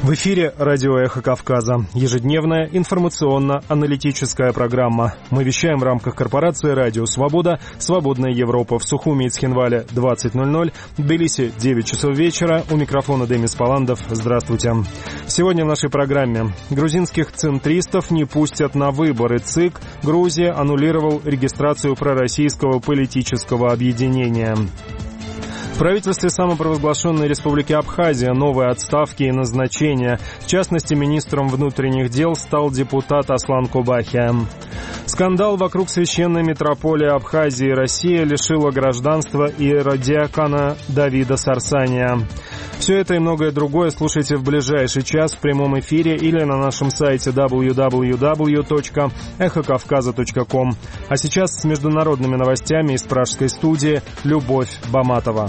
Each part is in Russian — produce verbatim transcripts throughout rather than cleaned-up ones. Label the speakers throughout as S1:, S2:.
S1: В эфире радио «Эхо Кавказа». Ежедневная информационно-аналитическая программа. Мы вещаем в рамках корпорации «Радио Свобода», «Свободная Европа» в Сухуми и Цхинвале двадцать ноль ноль, в Тбилиси девять часов вечера. У микрофона Демис Паландов. Здравствуйте. Сегодня в нашей программе. Грузинских центристов не пустят на выборы. ЦИК Грузия аннулировал регистрацию пророссийского политического объединения. В правительстве самопровозглашенной Республики Абхазия новые отставки и назначения. В частности, министром внутренних дел стал депутат Аслан Кубахи. Скандал вокруг священной митрополии Абхазии. Россия лишила гражданства иеродиакона Давида Сарсания. Все это и многое другое слушайте в ближайший час в прямом эфире или на нашем сайте дабл ю дабл ю дабл ю точка эхо кавказа точка ком. А сейчас с международными новостями из пражской студии Любовь Баматова.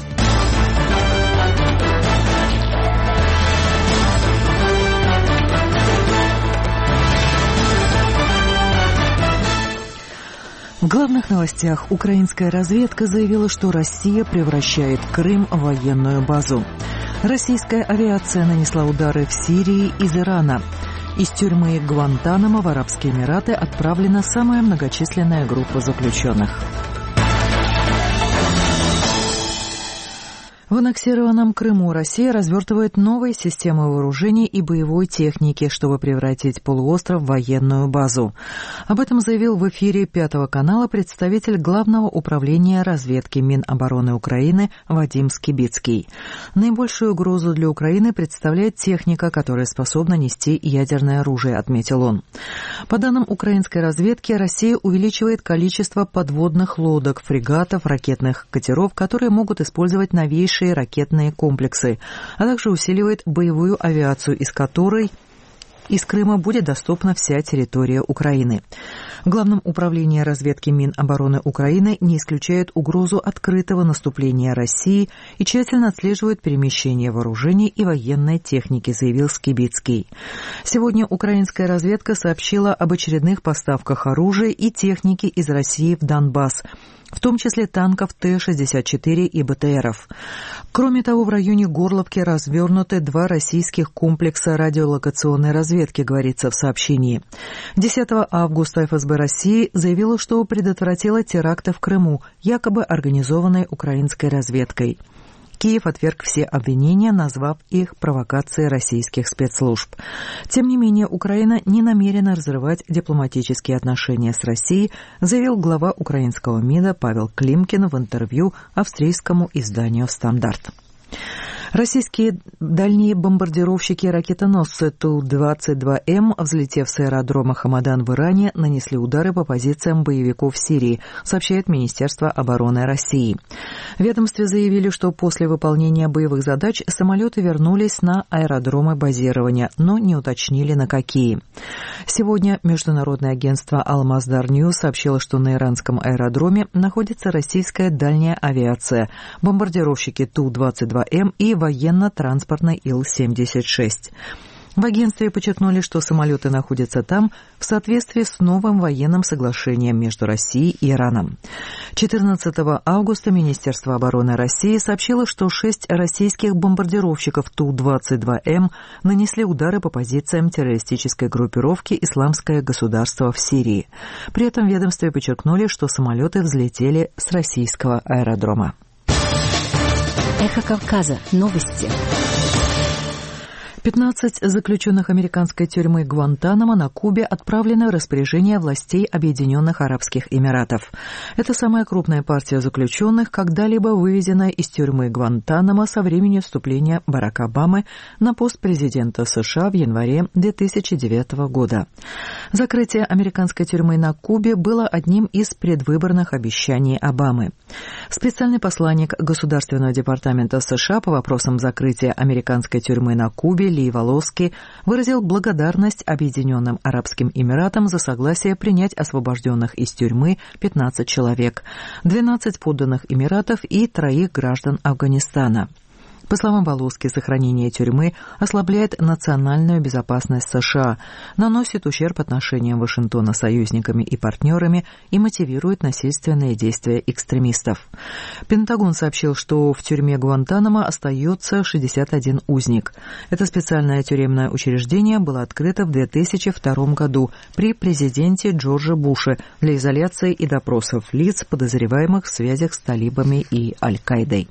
S2: В главных новостях украинская разведка заявила, что Россия превращает Крым в военную базу. Российская авиация нанесла удары в Сирии из Ирана. Из тюрьмы Гуантанамо в Арабские Эмираты отправлена самая многочисленная группа заключенных. В аннексированном Крыму Россия развертывает новые системы вооружений и боевой техники, чтобы превратить полуостров в военную базу. Об этом заявил в эфире Пятого канала представитель Главного управления разведки Минобороны Украины Вадим Скибицкий. Наибольшую угрозу для Украины представляет техника, которая способна нести ядерное оружие, отметил он. По данным украинской разведки, Россия увеличивает количество подводных лодок, фрегатов, ракетных катеров, которые могут использовать новейшие ракетные комплексы, а также усиливает боевую авиацию, из которой из Крыма будет доступна вся территория Украины. В Главном управлении разведки Минобороны Украины не исключают угрозу открытого наступления России и тщательно отслеживают перемещение вооружений и военной техники, заявил Скибицкий. Сегодня украинская разведка сообщила об очередных поставках оружия и техники из России в Донбасс, в том числе танков Т шестьдесят четыре и БТРов. Кроме того, в районе Горловки развернуты два российских комплекса радиолокационной разведки, говорится в сообщении. десятого августа эф эс бэ России заявила, что предотвратила теракты в Крыму, якобы организованные украинской разведкой. Киев отверг все обвинения, назвав их провокацией российских спецслужб. Тем не менее, Украина не намерена разрывать дипломатические отношения с Россией, заявил глава украинского МИДа Павел Климкин в интервью австрийскому изданию «Стандарт». Российские дальние бомбардировщики и ракетоносцы Ту двадцать два эм, взлетев с аэродрома Хамадан в Иране, нанесли удары по позициям боевиков в Сирии, сообщает Министерство обороны России. В ведомстве заявили, что после выполнения боевых задач самолеты вернулись на аэродромы базирования, но не уточнили на какие. Сегодня Международное агентство Al-Masdar News сообщило, что на иранском аэродроме находится российская дальняя авиация, бомбардировщики Ту двадцать два эм и военно-транспортный Ил семьдесят шесть. В агентстве подчеркнули, что самолеты находятся там в соответствии с новым военным соглашением между Россией и Ираном. четырнадцатого августа Министерство обороны России сообщило, что шесть российских бомбардировщиков Ту двадцать два эм нанесли удары по позициям террористической группировки «Исламское государство» в Сирии. При этом в ведомстве подчеркнули, что самолеты взлетели с российского аэродрома.
S3: Эхо Кавказа. Новости.
S2: пятнадцать заключенных американской тюрьмы Гуантанамо на Кубе отправлены в распоряжение властей Объединенных Арабских Эмиратов. Это самая крупная партия заключенных, когда-либо вывезенная из тюрьмы Гуантанамо со времени вступления Барака Обамы на пост президента США в январе две тысячи девятого года. Закрытие американской тюрьмы на Кубе было одним из предвыборных обещаний Обамы. Специальный посланник Государственного департамента США по вопросам закрытия американской тюрьмы на Кубе Ли Волоски выразил благодарность Объединенным Арабским Эмиратам за согласие принять освобожденных из тюрьмы пятнадцать человек, двенадцать подданных Эмиратов и троих граждан Афганистана. По словам Волоски, сохранение тюрьмы ослабляет национальную безопасность США, наносит ущерб отношениям Вашингтона с союзниками и партнерами и мотивирует насильственные действия экстремистов. Пентагон сообщил, что в тюрьме Гуантанамо остается шестьдесят один узник. Это специальное тюремное учреждение было открыто в две тысячи втором году при президенте Джорджа Буше для изоляции и допросов лиц, подозреваемых в связях с талибами и Аль-Каидой.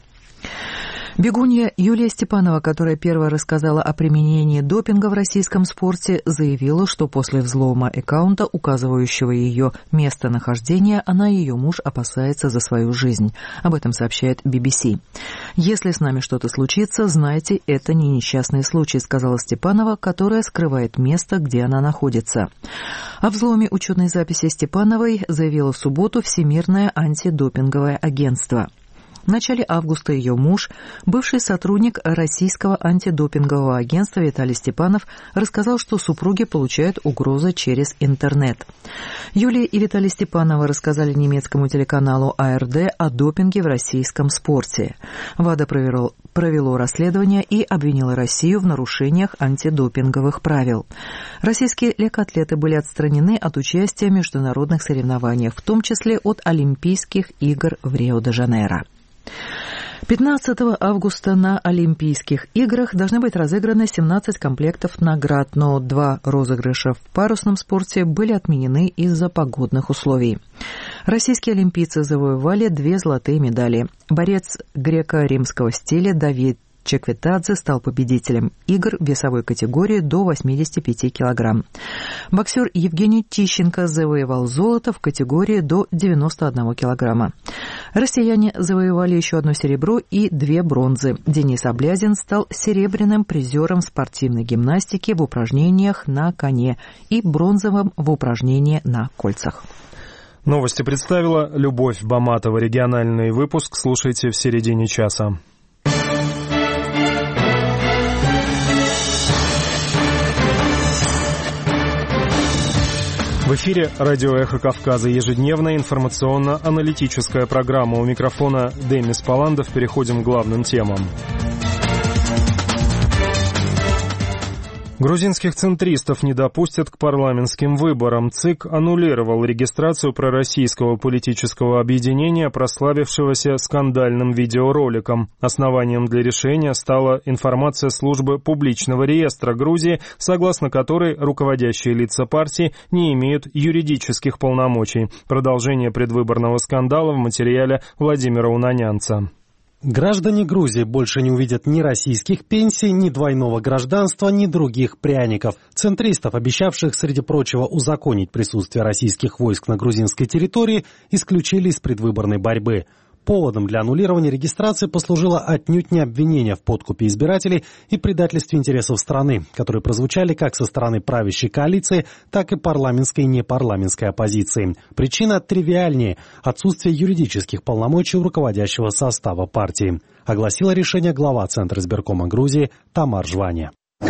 S2: Бегунья Юлия Степанова, которая первая рассказала о применении допинга в российском спорте, заявила, что после взлома аккаунта, указывающего ее местонахождение, она и ее муж опасается за свою жизнь. Об этом сообщает би би си. «Если с нами что-то случится, знайте, это не несчастный случай», сказала Степанова, которая скрывает место, где она находится. О взломе учетной записи Степановой заявило в субботу Всемирное антидопинговое агентство. В начале августа ее муж, бывший сотрудник российского антидопингового агентства Виталий Степанов, рассказал, что супруги получают угрозы через интернет. Юлия и Виталий Степановы рассказали немецкому телеканалу а эр дэ о допинге в российском спорте. ВАДА провело, провело расследование и обвинило Россию в нарушениях антидопинговых правил. Российские легкоатлеты были отстранены от участия в международных соревнованиях, в том числе от Олимпийских игр в Рио-де-Жанейро. пятнадцатого августа на Олимпийских играх должны быть разыграны семнадцать комплектов наград, но два розыгрыша в парусном спорте были отменены из-за погодных условий. Российские олимпийцы завоевали две золотые медали. Борец греко-римского стиля Давид Чекветадзе стал победителем игр в весовой категории до восьмидесяти пяти килограмм. Боксер Евгений Тищенко завоевал золото в категории до девяноста одного килограмма. Россияне завоевали еще одно серебро и две бронзы. Денис Облязин стал серебряным призером спортивной гимнастики в упражнениях на коне и бронзовым в упражнении на кольцах.
S1: Новости представила Любовь Баматова. Региональный выпуск слушайте в середине часа. В эфире радио «Эхо Кавказа», ежедневная информационно-аналитическая программа. У микрофона Демис Паландов. Переходим к главным темам. Грузинских центристов не допустят к парламентским выборам. ЦИК аннулировал регистрацию пророссийского политического объединения, прославившегося скандальным видеороликом. Основанием для решения стала информация службы публичного реестра Грузии, согласно которой руководящие лица партии не имеют юридических полномочий. Продолжение предвыборного скандала в материале Владимира Унанянца.
S4: Граждане Грузии больше не увидят ни российских пенсий, ни двойного гражданства, ни других пряников. Центристов, обещавших, среди прочего, узаконить присутствие российских войск на грузинской территории, исключили из предвыборной борьбы. Поводом для аннулирования регистрации послужило отнюдь не обвинение в подкупе избирателей и предательстве интересов страны, которые прозвучали как со стороны правящей коалиции, так и парламентской и непарламентской оппозиции. Причина тривиальнее – отсутствие юридических полномочий у руководящего состава партии, огласила решение глава Центра избиркома Грузии Тамар Жвания.
S5: На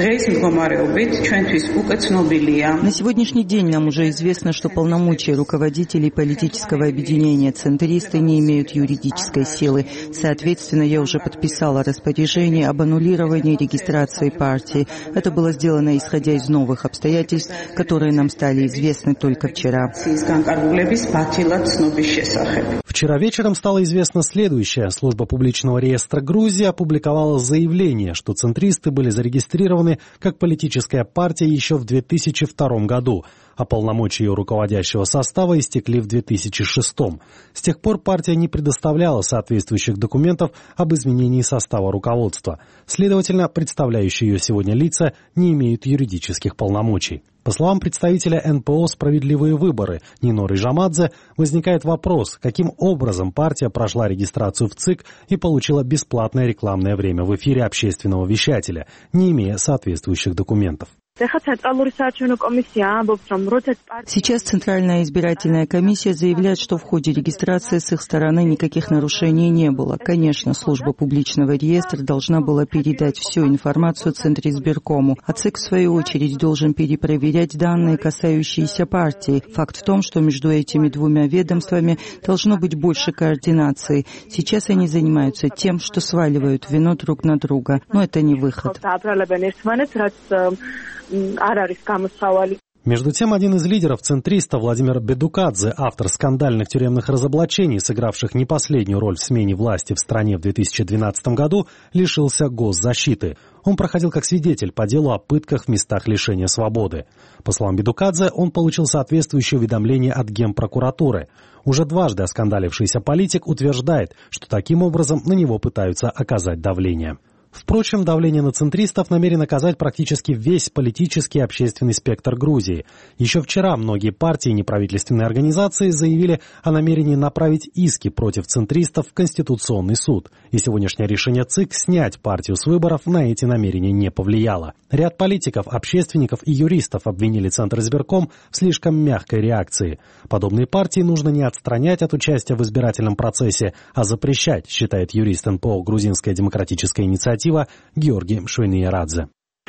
S5: сегодняшний день нам уже известно, что полномочия руководителей политического объединения «Центристы» не имеют юридической силы. Соответственно, я уже подписала распоряжение об аннулировании регистрации партии. Это было сделано исходя из новых обстоятельств, которые нам стали известны только вчера.
S4: Вчера вечером стало известно следующее. Служба публичного реестра Грузии опубликовала заявление, что центристы были зарегистрированы как политическая партия еще в две тысячи втором году, а полномочия ее руководящего состава истекли в две тысячи шестом. С тех пор партия не предоставляла соответствующих документов об изменении состава руководства. Следовательно, представляющие ее сегодня лица не имеют юридических полномочий. По словам представителя эн пэ о «Справедливые выборы» Ниноры Жамадзе, возникает вопрос, каким образом партия прошла регистрацию в ЦИК и получила бесплатное рекламное время в эфире общественного вещателя, не имея соответствующих документов.
S5: Сейчас Центральная избирательная комиссия заявляет, что в ходе регистрации с их стороны никаких нарушений не было. Конечно, служба публичного реестра должна была передать всю информацию Центризбиркому, а ЦИК, в свою очередь, должен перепроверять данные, касающиеся партии. Факт в том, что между этими двумя ведомствами должно быть больше координации. Сейчас они занимаются тем, что сваливают вину друг на друга, но это не выход.
S4: Между тем, один из лидеров центристов Владимир Бедукадзе, автор скандальных тюремных разоблачений, сыгравших не последнюю роль в смене власти в стране в две тысячи двенадцатом году, лишился госзащиты. Он проходил как свидетель по делу о пытках в местах лишения свободы. По словам Бедукадзе, он получил соответствующее уведомление от Генпрокуратуры. Уже дважды оскандалившийся политик утверждает, что таким образом на него пытаются оказать давление. Впрочем, давление на центристов намерен оказать практически весь политический и общественный спектр Грузии. Еще вчера многие партии и неправительственные организации заявили о намерении направить иски против центристов в Конституционный суд. И сегодняшнее решение ЦИК снять партию с выборов на эти намерения не повлияло. Ряд политиков, общественников и юристов обвинили Центризбирком в слишком мягкой реакции. Подобные партии нужно не отстранять от участия в избирательном процессе, а запрещать, считает юрист эн пэ о «Грузинская демократическая инициатива» Георгий Мшвениерадзе.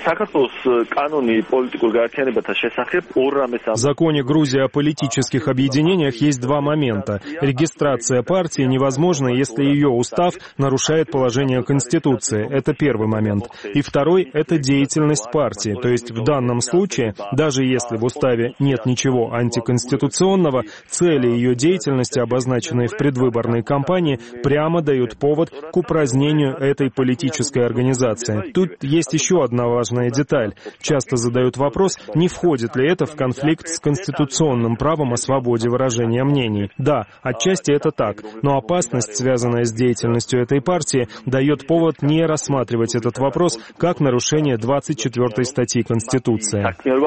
S1: В законе Грузии о политических объединениях есть два момента. Регистрация партии невозможна, если ее устав нарушает положение Конституции. Это первый момент. И второй — это деятельность партии. То есть в данном случае, даже если в уставе нет ничего антиконституционного, цели ее деятельности, обозначенные в предвыборной кампании, прямо дают повод к упразднению этой политической организации. Тут есть еще одна важная деталь. Часто задают вопрос, не входит ли это в конфликт с конституционным правом о свободе выражения мнений. Да, отчасти это так, но опасность, связанная с деятельностью этой партии, дает повод не рассматривать этот вопрос как нарушение двадцать четвёртой статьи Конституции.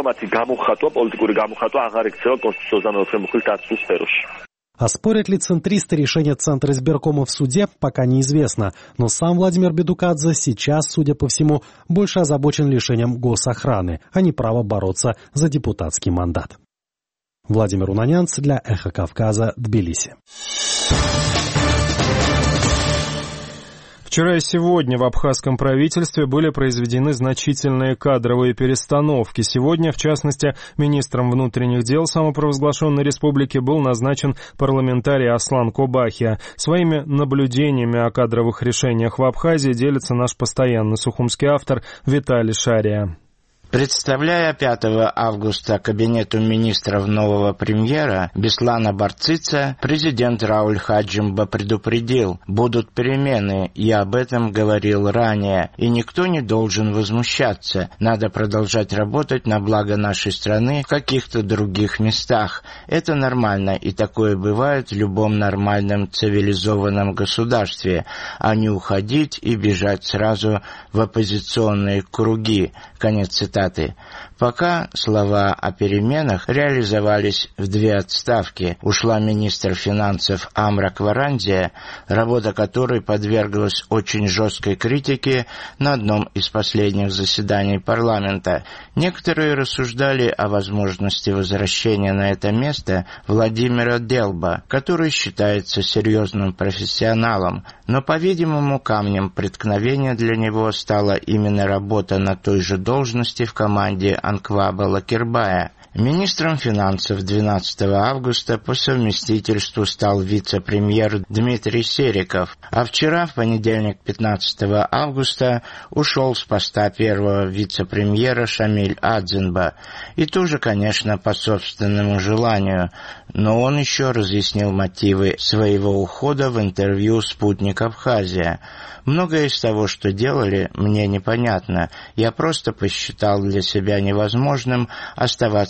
S4: Оспорят ли центристы решение Центризбиркома в суде, пока неизвестно. Но сам Владимир Бедукадзе сейчас, судя по всему, больше озабочен лишением госохраны, а не право бороться за депутатский мандат. Владимир Унанянц для «Эхо Кавказа», Тбилиси.
S1: Вчера и сегодня в абхазском правительстве были произведены значительные кадровые перестановки. Сегодня, в частности, министром внутренних дел самопровозглашенной республики был назначен парламентарий Аслан Кобахия. Своими наблюдениями о кадровых решениях в Абхазии делится наш постоянный сухумский автор Виталий Шария.
S6: Представляя пятого августа кабинету министров нового премьера Беслана Барцица, президент Рауль Хаджимба предупредил: будут перемены, я об этом говорил ранее, и никто не должен возмущаться. Надо продолжать работать на благо нашей страны в каких-то других местах. Это нормально, и такое бывает в любом нормальном цивилизованном государстве, а не уходить и бежать сразу в оппозиционные круги. Конец цитаты. Пока слова о переменах реализовались в две отставки. Ушла министр финансов Амра Кварандия, работа которой подверглась очень жесткой критике на одном из последних заседаний парламента. Некоторые рассуждали о возможности возвращения на это место Владимира Делба, который считается серьезным профессионалом, но, по-видимому, камнем преткновения для него стала именно работа на той же должности в команде Анкваба Лакербая. Министром финансов двенадцатого августа по совместительству стал вице-премьер Дмитрий Сериков, а вчера, в понедельник, пятнадцатого августа, ушел с поста первого вице-премьера Шамиль Адзинба. И тоже, конечно, по собственному желанию, но он еще разъяснил мотивы своего ухода в интервью «Спутник Абхазия». Многое из того, что делали, мне непонятно. Я просто посчитал для себя невозможным оставаться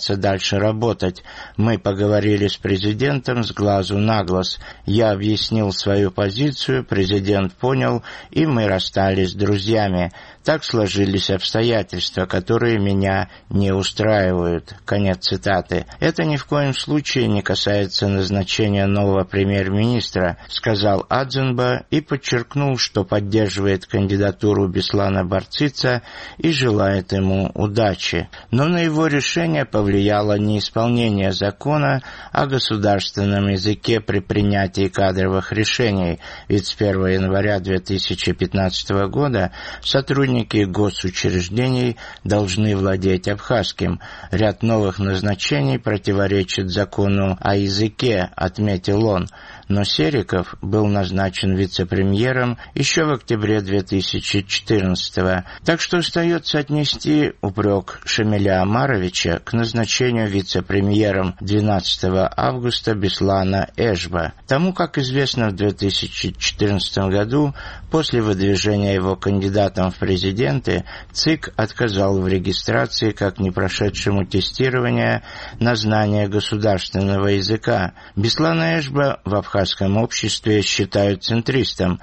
S6: собирается дальше работать. Мы поговорили с президентом с глазу на глаз. Я объяснил свою позицию, президент понял, и мы расстались с друзьями. Так сложились обстоятельства, которые меня не устраивают». Конец цитаты. «Это ни в коем случае не касается назначения нового премьер-министра», сказал Адзенба и подчеркнул, что поддерживает кандидатуру Беслана Барцица и желает ему удачи. Но на его решение повлияло неисполнение закона о государственном языке при принятии кадровых решений, ведь с первого января две тысячи пятнадцатого года сотрудники госучреждений должны владеть абхазским. Ряд новых назначений противоречит закону о языке, отметил он. Но Сериков был назначен вице-премьером еще в октябре две тысячи четырнадцатого. Так что остается отнести упрек Шамиля Омаровича к назначению вице-премьером двенадцатого августа Беслана Эшба. Тому, как известно, в две тысячи четырнадцатом году, после выдвижения его кандидатом в президенты, ЦИК отказал в регистрации как не прошедшему тестирование на знание государственного языка. Беслана Эшба в Абхазии в абхазском обществе считают центристом,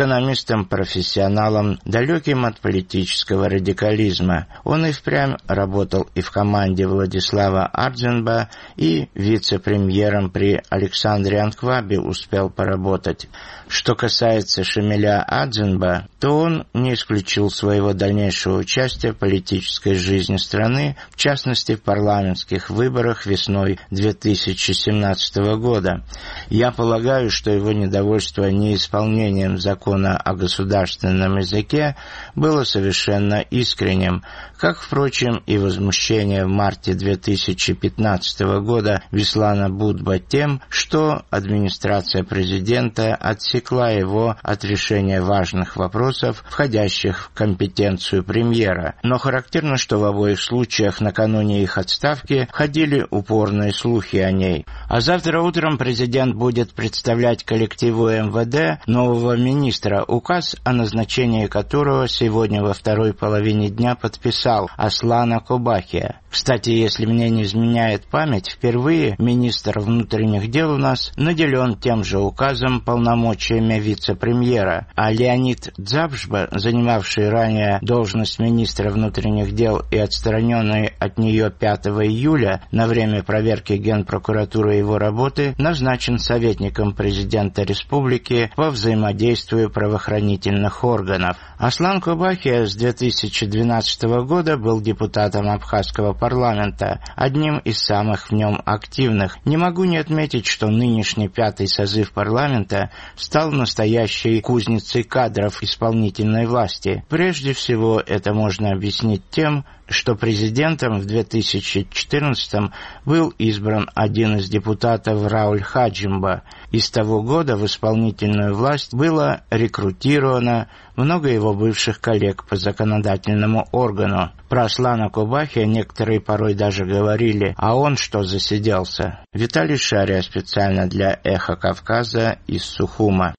S6: экономистом-профессионалом, далеким от политического радикализма. Он и впрямь работал и в команде Владислава Адзенба, и вице-премьером при Александре Анквабе успел поработать. Что касается Шамиля Адзенба, то он не исключил своего дальнейшего участия в политической жизни страны, в частности в парламентских выборах весной две тысячи семнадцатого года. Я полагаю, что его недовольство неисполнением закона о государственном языке было совершенно искренним, как, впрочем, и возмущение в марте две тысячи пятнадцатого года Беслана Будба тем, что администрация президента отсекла его от решения важных вопросов, входящих в компетенцию премьера. Но характерно, что в обоих случаях накануне их отставки ходили упорные слухи о ней. А завтра утром президент будет представлять коллективу эм вэ дэ нового министра, указ о назначении которого сегодня во второй половине дня подписал Аслана Кобахия. Кстати, если мне не изменяет память, впервые министр внутренних дел у нас наделен тем же указом полномочиями вице-премьера, а Леонид Дзабжба, занимавший ранее должность министра внутренних дел и отстраненный от нее пятого июля на время проверки Генпрокуратуры его работы, назначен советником президента республики по взаимодействию правоохранительных органов. Аслан Кобахия с две тысячи двенадцатого года был депутатом абхазского парламента, одним из самых в нем активных. Не могу не отметить, что нынешний пятый созыв парламента стал настоящей кузницей кадров исполнительной власти. Прежде всего, это можно объяснить тем, что президентом в две тысячи четырнадцатом был избран один из депутатов Рауль Хаджимба. И с того года в исполнительную власть было рекрутировано много его бывших коллег по законодательному органу. Про Аслана Кобахия некоторые порой даже говорили: а он что засиделся? Виталий Шария специально для «Эхо Кавказа» из Сухума.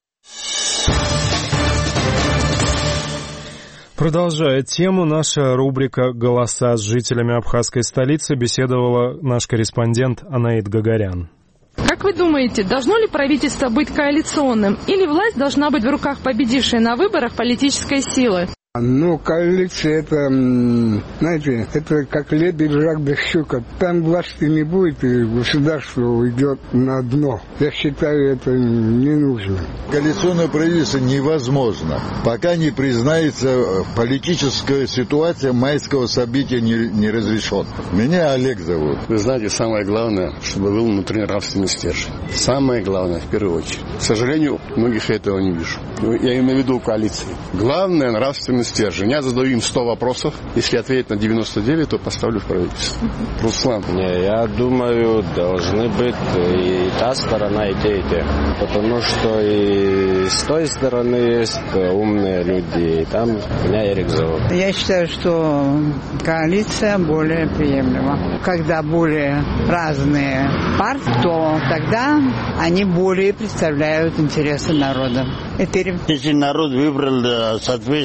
S1: Продолжая тему, наша рубрика «Голоса с жителями абхазской столицы» беседовала наш корреспондент Анаит Гагарян.
S7: Как вы думаете, должно ли правительство быть коалиционным, или власть должна быть в руках победившей на выборах политической силы?
S8: Ну, коалиция, это, знаете, это как лебедь, рак да щука. Там власти не будет, и государство уйдет на дно. Я считаю, это не нужно.
S9: Коалиционное правительство невозможно, пока не признается политическая ситуация майского события не, не разрешен. Меня Олег зовут.
S10: Вы знаете, самое главное, чтобы был внутренне-нравственный стержень. Самое главное, в первую очередь. К сожалению, многих этого не вижу. Я имею в виду коалиции. Главное, нравственный стержень. Я задаю им сто вопросов. Если ответить на девяносто девять, то поставлю в правительство. Руслан.
S11: Не, я думаю, должны быть и та сторона, и те, и те. Потому что и с той стороны есть умные люди, и там меня Эрик зовут.
S12: Я считаю, что коалиция более приемлема. Когда более разные партии, то тогда они более представляют интересы народа.
S13: Если народ выбрал соответствующий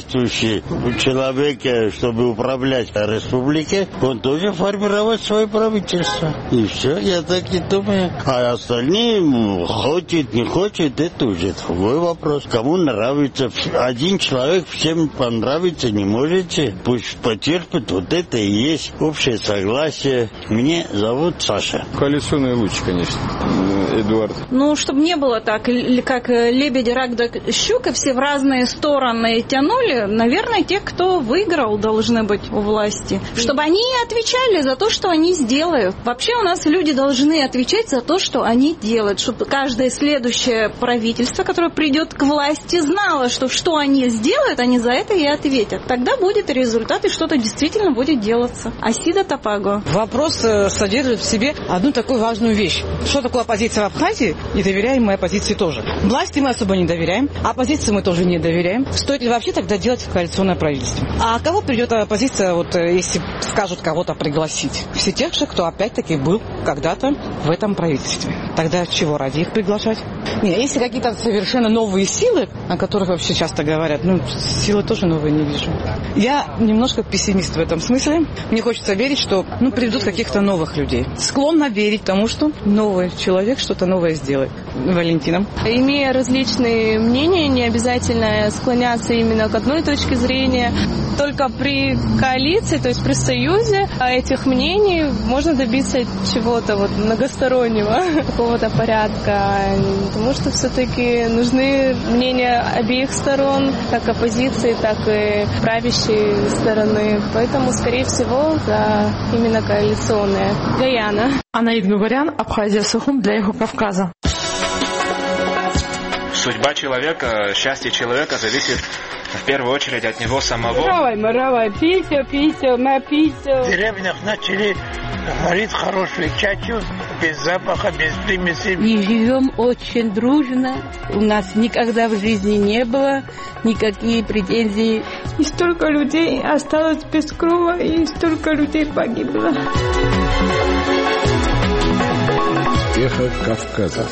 S13: Следующий человек, чтобы управлять республикой, он тоже формировать свое правительство. И все, я так и думаю. А остальные, хочет, не хочет, это уже другой вопрос. Кому нравится. Один человек всем понравится не можете. Пусть потерпит, вот это и есть общее согласие. Меня зовут Саша.
S14: Коалиционный луч, конечно, Эдуард.
S15: Ну, чтобы не было так, как лебедь, рак да щука, все в разные стороны тянули, наверное, те, кто выиграл, должны быть у власти. Чтобы они отвечали за то, что они сделают. Вообще у нас люди должны отвечать за то, что они делают. Чтобы каждое следующее правительство, которое придет к власти, знало, что что они сделают, они за это и ответят. Тогда будет результат, и что-то действительно будет делаться. Асида Топаго.
S16: Вопрос содержит в себе одну такую важную вещь. Что такое оппозиция в Абхазии? И доверяем мы оппозиции тоже. Власти мы особо не доверяем, оппозиции мы тоже не доверяем. Стоит ли вообще тогда делать коалиционное правительство? А кого придет оппозиция, вот если скажут кого-то пригласить? Все тех же, кто опять-таки был когда-то в этом правительстве. Тогда чего ради их приглашать? Нет, если какие-то совершенно новые силы, о которых вообще часто говорят, ну, силы тоже новые не вижу. Я немножко пессимист в этом смысле. Мне хочется верить, что ну, приведут каких-то новых людей. Склонна верить тому, что новый человек что-то новое сделает. Валентина.
S17: Имея различные мнения, не обязательно склоняться именно к одной точке зрения. Только при коалиции, то есть при союзе этих мнений можно добиться чего-то вот многостороннего, какого-то порядка. Потому что все-таки нужны мнения обеих сторон, как оппозиции, так и правящей стороны. Поэтому, скорее всего, за именно коалиционное. Гаяна.
S7: Анаид Гугарян, Абхазия, Сухум для Юго-Кавказа.
S18: Судьба человека, счастье человека зависит в первую очередь от него самого.
S19: Маравай, маравай, писю, писю, на писю.
S20: В деревнях начали варить хорошую чачу, без запаха, без примесей.
S19: И живем очень дружно. У нас никогда в жизни не было никакие претензий.
S21: И столько людей осталось без крова, и столько людей погибло.
S1: Эхо Кавказа.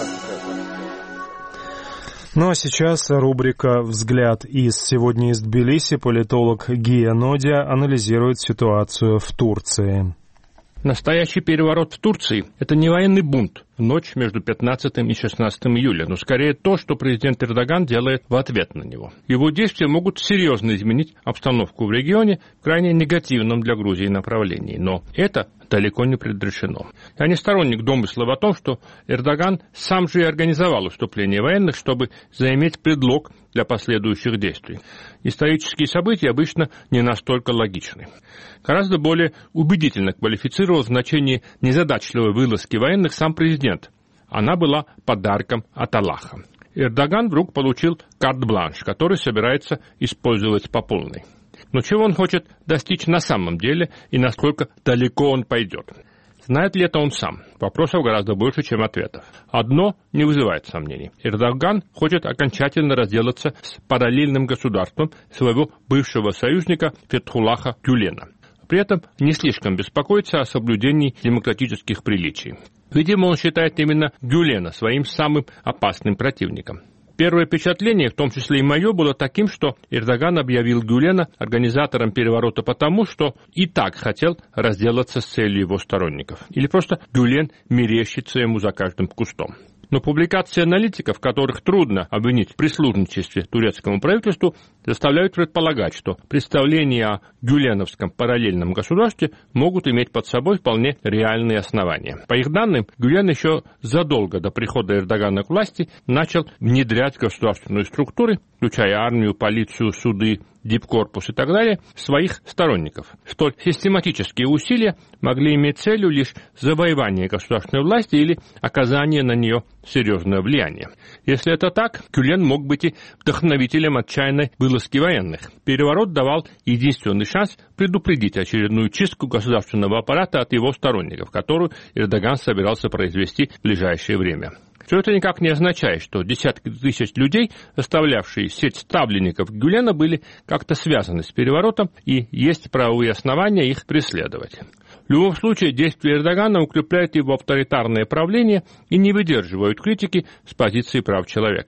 S1: Ну а сейчас рубрика «Взгляд из». Сегодня из Тбилиси политолог Гия Нодия анализирует ситуацию в Турции.
S22: Настоящий переворот в Турции – это не военный бунт в ночь между пятнадцатым и шестнадцатым июля, но скорее то, что президент Эрдоган делает в ответ на него. Его действия могут серьезно изменить обстановку в регионе в крайне негативном для Грузии направлении, но это далеко не предрешено. Я не сторонник домыслов о том, что Эрдоган сам же и организовал уступление военных, чтобы заиметь предлог для последующих действий. Исторические события обычно не настолько логичны. Гораздо более убедительно квалифицировал значение незадачливой вылазки военных сам президент. Она была подарком от Аллаха. Эрдоган вдруг получил карт-бланш, который собирается использовать по полной. Но чего он хочет достичь на самом деле и насколько далеко он пойдет? Знает ли это он сам? Вопросов гораздо больше, чем ответов. Одно не вызывает сомнений. Эрдоган хочет окончательно разделаться с параллельным государством своего бывшего союзника Фетхуллаха Гюлена. При этом не слишком беспокоится о соблюдении демократических приличий. Видимо, он считает именно Гюлена своим самым опасным противником. Первое впечатление, в том числе и мое, было таким, что Эрдоган объявил Гюлена организатором переворота потому, что и так хотел разделаться с целью его сторонников. Или просто Гюлен мерещится ему за каждым кустом. Но публикации аналитиков, которых трудно обвинить в прислужничестве турецкому правительству, заставляют предполагать, что представления о гюленовском параллельном государстве могут иметь под собой вполне реальные основания. По их данным, Гюлен еще задолго до прихода Эрдогана к власти начал внедрять государственные структуры, включая армию, полицию, суды, дипкорпус и так далее, своих сторонников. Столь систематические усилия могли иметь целью лишь завоевание государственной власти или оказание на нее серьезное влияние. Если это так, Гюлен мог быть и вдохновителем отчаянной вылазки военных. Переворот давал единственный шанс предупредить очередную чистку государственного аппарата от его сторонников, которую Эрдоган собирался произвести в ближайшее время. Все это никак не означает, что десятки тысяч людей, составлявшие сеть ставленников Гюлена, были как-то связаны с переворотом, и есть правовые основания их преследовать. В любом случае, действия Эрдогана укрепляют его авторитарное правление и не выдерживают критики с позиции прав человека.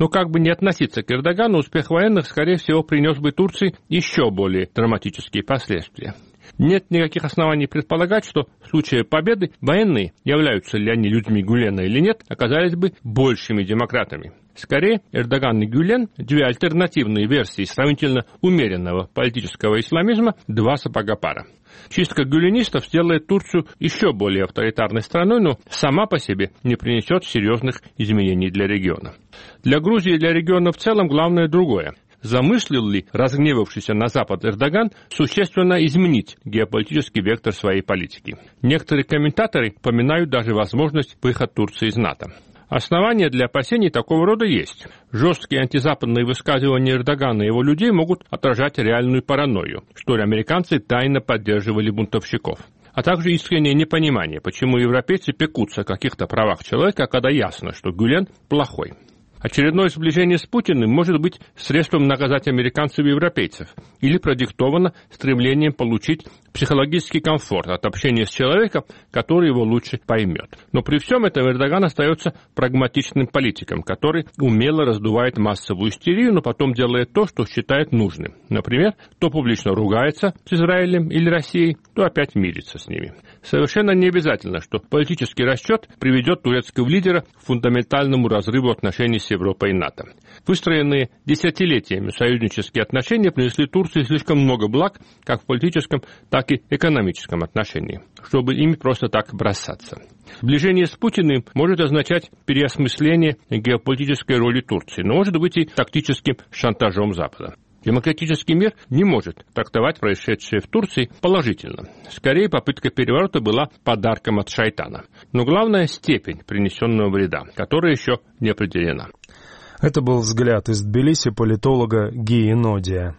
S22: Но как бы ни относиться к Эрдогану, успех военных, скорее всего, принес бы Турции еще более драматические последствия. Нет никаких оснований предполагать, что в случае победы военные, являются ли они людьми Гülена или нет, оказались бы большими демократами. Скорее, Эрдоган и Гюлен – две альтернативные версии сравнительно умеренного политического исламизма, два сапога пара. Чистка гюленистов сделает Турцию еще более авторитарной страной, но сама по себе не принесет серьезных изменений для региона. Для Грузии и для региона в целом главное другое. Замыслил ли разгневавшийся на Запад Эрдоган существенно изменить геополитический вектор своей политики? Некоторые комментаторы поминают даже возможность выхода Турции из НАТО. Основания для опасений такого рода есть. Жесткие антизападные высказывания Эрдогана и его людей могут отражать реальную паранойю, что американцы тайно поддерживали бунтовщиков. А также искреннее непонимание, почему европейцы пекутся о каких-то правах человека, когда ясно, что Гюлен плохой. Очередное сближение с Путиным может быть средством наказать американцев и европейцев или продиктовано стремлением получить психологический комфорт от общения с человеком, который его лучше поймет. Но при всем этом Эрдоган остается прагматичным политиком, который умело раздувает массовую истерию, но потом делает то, что считает нужным. Например, то публично ругается с Израилем или Россией, то опять мирится с ними. Совершенно не обязательно, что политический расчет приведет турецкого лидера к фундаментальному разрыву отношений с Европой и НАТО. Выстроенные десятилетиями союзнические отношения принесли Турции слишком много благ, как в политическом, так и экономическом отношении, чтобы ими просто так бросаться. Сближение с Путиным может означать переосмысление геополитической роли Турции, но может быть и тактическим шантажом Запада. Демократический мир не может трактовать происшедшее в Турции положительно. Скорее, попытка переворота была подарком от шайтана. Но главное – степень принесенного вреда, которая еще не определена.
S1: Это был взгляд из Тбилиси политолога Гии Нодия.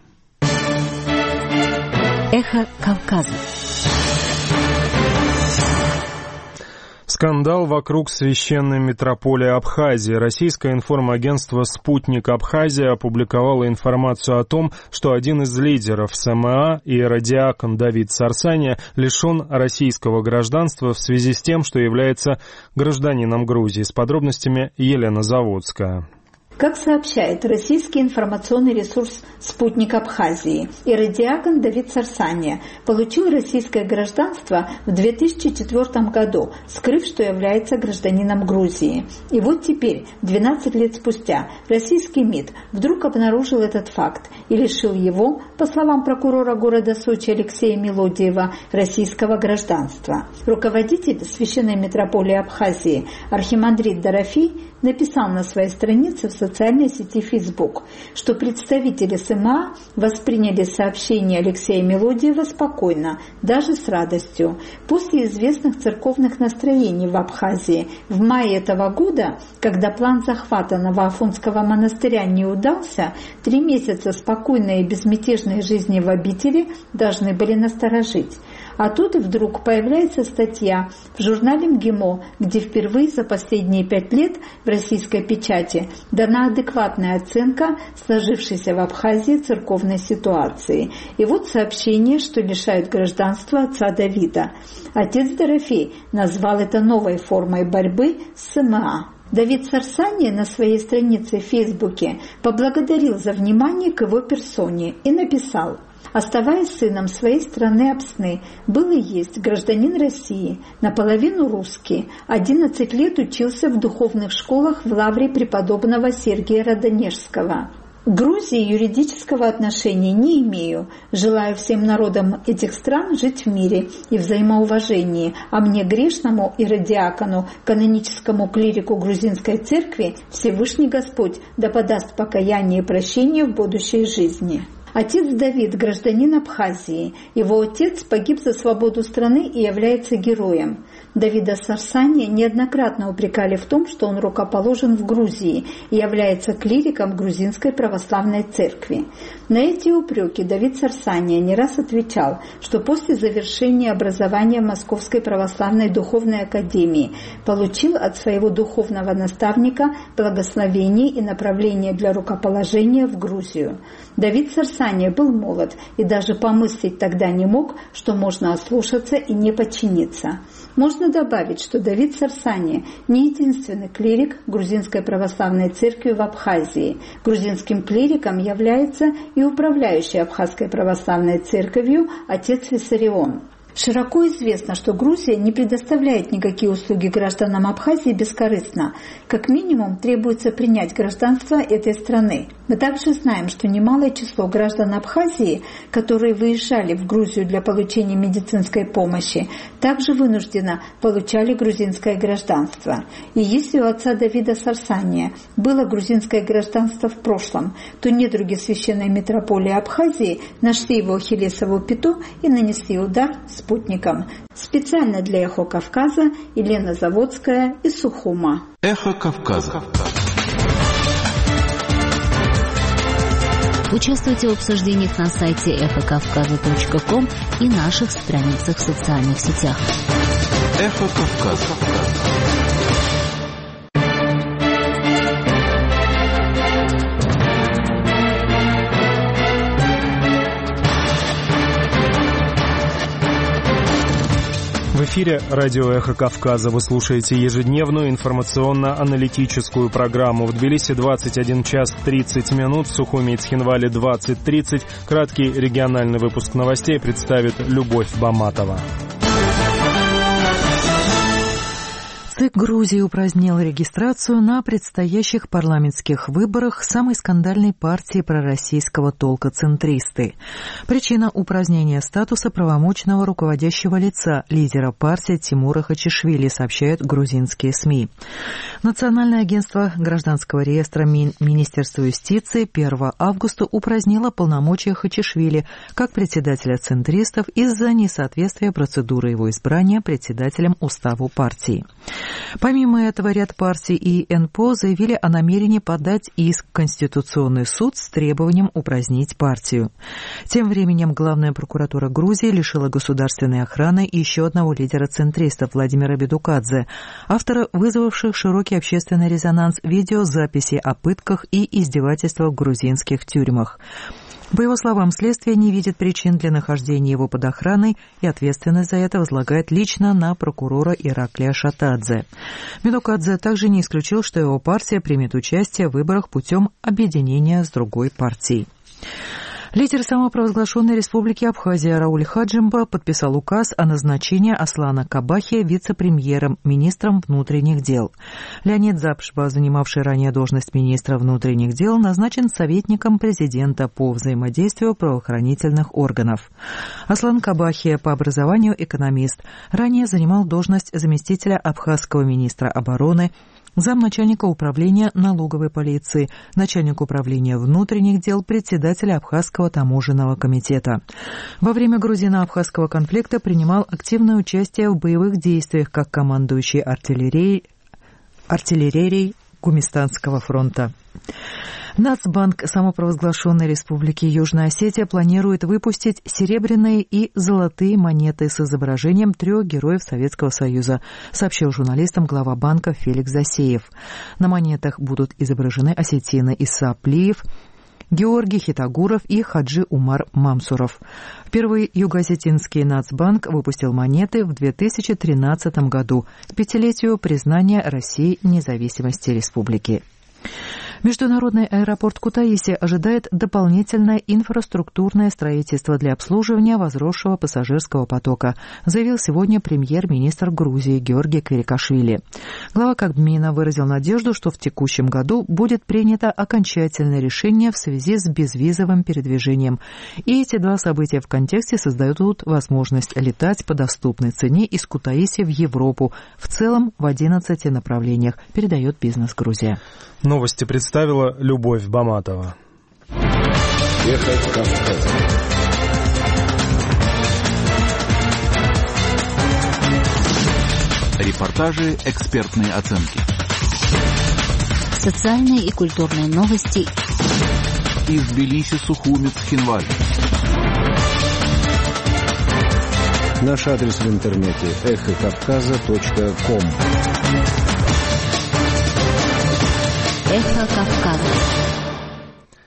S2: Эхо Кавказа.
S1: Скандал вокруг священной митрополии Абхазии. Российское информагентство «Спутник Абхазия» опубликовало информацию о том, что один из лидеров СМА, иеродиакон Давид Сарсания, лишен российского гражданства в связи с тем, что является гражданином Грузии. С подробностями Елена Заводская.
S2: Как сообщает российский информационный ресурс «Спутник Абхазии», иеродиакон Давид Сарсания получил российское гражданство в две тысячи четвёртом году, скрыв, что является гражданином Грузии. И вот теперь, двенадцать лет спустя, российский МИД вдруг обнаружил этот факт и лишил его, по словам прокурора города Сочи Алексея Мелодиева, российского гражданства. Руководитель Священной митрополии Абхазии архимандрит Дорофей написал на своей странице в социальной сети Facebook, что представители СМА восприняли сообщение Алексея Мелодиева спокойно, даже с радостью. После известных церковных настроений в Абхазии в мае этого года, когда план захвата Новоафонского монастыря не удался, три месяца спокойной и безмятежной жизни в обители должны были насторожить. А тут вдруг появляется статья в журнале МГИМО, где впервые за последние пять лет в российской печати дана адекватная оценка сложившейся в Абхазии церковной ситуации. И вот сообщение, что лишают гражданства отца Давида. Отец Дорофей назвал это новой формой борьбы с СМА. Давид Сарсания на своей странице в Фейсбуке поблагодарил за внимание к его персоне и написал: «Оставаясь сыном своей страны Апсны, был и есть гражданин России, наполовину русский, одиннадцать лет учился в духовных школах в лавре преподобного Сергия Радонежского. К Грузии юридического отношения не имею. Желаю всем народам этих стран жить в мире и взаимоуважении, а мне, грешному иеродиакону, каноническому клирику грузинской церкви, Всевышний Господь да подаст покаяние и прощение в будущей жизни». Отец Давид – гражданин Абхазии. Его отец погиб за свободу страны и является героем. Давида Сарсания неоднократно упрекали в том, что он рукоположен в Грузии и является клириком грузинской православной церкви. На эти упреки Давид Сарсания не раз отвечал, что после завершения образования Московской православной духовной академии получил от своего духовного наставника благословение и направление для рукоположения в Грузию. Давид Сарсания Сарсания был молод и даже помыслить тогда не мог, что можно ослушаться и не подчиниться. Можно добавить, что Давид Сарсания не единственный клирик Грузинской православной церкви в Абхазии. Грузинским клириком является и управляющий Абхазской православной церковью отец Виссарион. Широко известно, что Грузия не предоставляет никакие услуги гражданам Абхазии бескорыстно. Как минимум требуется принять гражданство этой страны. Мы также знаем, что немалое число граждан Абхазии, которые выезжали в Грузию для получения медицинской помощи, также вынужденно получали грузинское гражданство. И если у отца Давида Сарсания было грузинское гражданство в прошлом, то недруги священной митрополии Абхазии нашли его ахиллесову пяту и нанесли удар спутником. Специально для «Эхо Кавказа» Елена Заводская из Сухума.
S3: «Эхо Кавказа».
S5: Участвуйте в обсуждениях на сайте эхо кавказа точка ком и наших страницах в социальных сетях.
S3: «Эхо Кавказа».
S1: В эфире радио «Эхо Кавказа». Вы слушаете ежедневную информационно-аналитическую программу. В Тбилиси двадцать один час тридцать минут, в Сухуми и Цхинвале двадцать тридцать. Краткий региональный выпуск новостей представит Любовь Баматова.
S23: ЦИК Грузии упразднил регистрацию на предстоящих парламентских выборах самой скандальной партии пророссийского толка «Центристы». Причина упразднения статуса правомочного руководящего лица лидера партии Тимура Хачишвили, сообщают грузинские СМИ. Национальное агентство гражданского реестра Мин- Министерства юстиции первого августа упразднило полномочия Хачишвили как председателя «Центристов» из-за несоответствия процедуры его избрания председателем уставу партии. Помимо этого, ряд партий и эн пэ о заявили о намерении подать иск в Конституционный суд с требованием упразднить партию. Тем временем главная прокуратура Грузии лишила государственной охраны еще одного лидера центристов Владимира Бедукадзе, автора вызвавших широкий общественный резонанс видеозаписи о пытках и издевательствах в грузинских тюрьмах. По его словам, следствие не видит причин для нахождения его под охраной, и ответственность за это возлагает лично на прокурора Ираклия Шатадзе. Бедукадзе также не исключил, что его партия примет участие в выборах путем объединения с другой партией. Лидер самопровозглашенной республики Абхазия Рауль Хаджимба подписал указ о назначении Аслана Кабахи вице-премьером, министром внутренних дел. Леонид Запшба, занимавший ранее должность министра внутренних дел, назначен советником президента по взаимодействию правоохранительных органов. Аслан Кабахи по образованию экономист, ранее занимал должность заместителя абхазского министра обороны, замначальника управления налоговой полиции, начальник управления внутренних дел, председателя Абхазского таможенного комитета. Во время грузино-абхазского конфликта принимал активное участие в боевых действиях как командующий артиллерией, артиллерией Кумистанского фронта. Нацбанк самопровозглашенной республики Южная Осетия планирует выпустить серебряные и золотые монеты с изображением трех героев Советского Союза, сообщил журналистам глава банка Феликс Засеев. На монетах будут изображены осетины Иса Аплиев, Георгий Хитагуров и Хаджи Умар Мамсуров. Впервые Юго-Осетинский Нацбанк выпустил монеты в две тысячи тринадцатом году, к пятилетию признания России независимости республики. Международный аэропорт Кутаиси ожидает дополнительное инфраструктурное строительство для обслуживания возросшего пассажирского потока, заявил сегодня премьер-министр Грузии Георгий Кварикашвили. Глава Кабмина выразил надежду, что в текущем году будет принято окончательное решение в связи с безвизовым передвижением. И эти два события в контексте создают возможность летать по доступной цене из Кутаиси в Европу, в целом в одиннадцати направлениях, передает «Бизнес Грузия».
S1: Новости представила Любовь Баматова.
S3: Ехать Кавказ. Репортажи, экспертные оценки.
S5: Социальные и культурные новости.
S3: Из Тбилиси, Сухуми, Цхинвале.
S24: Наш адрес в интернете эхо кавказа точка ком.
S5: Эхо Кавказа.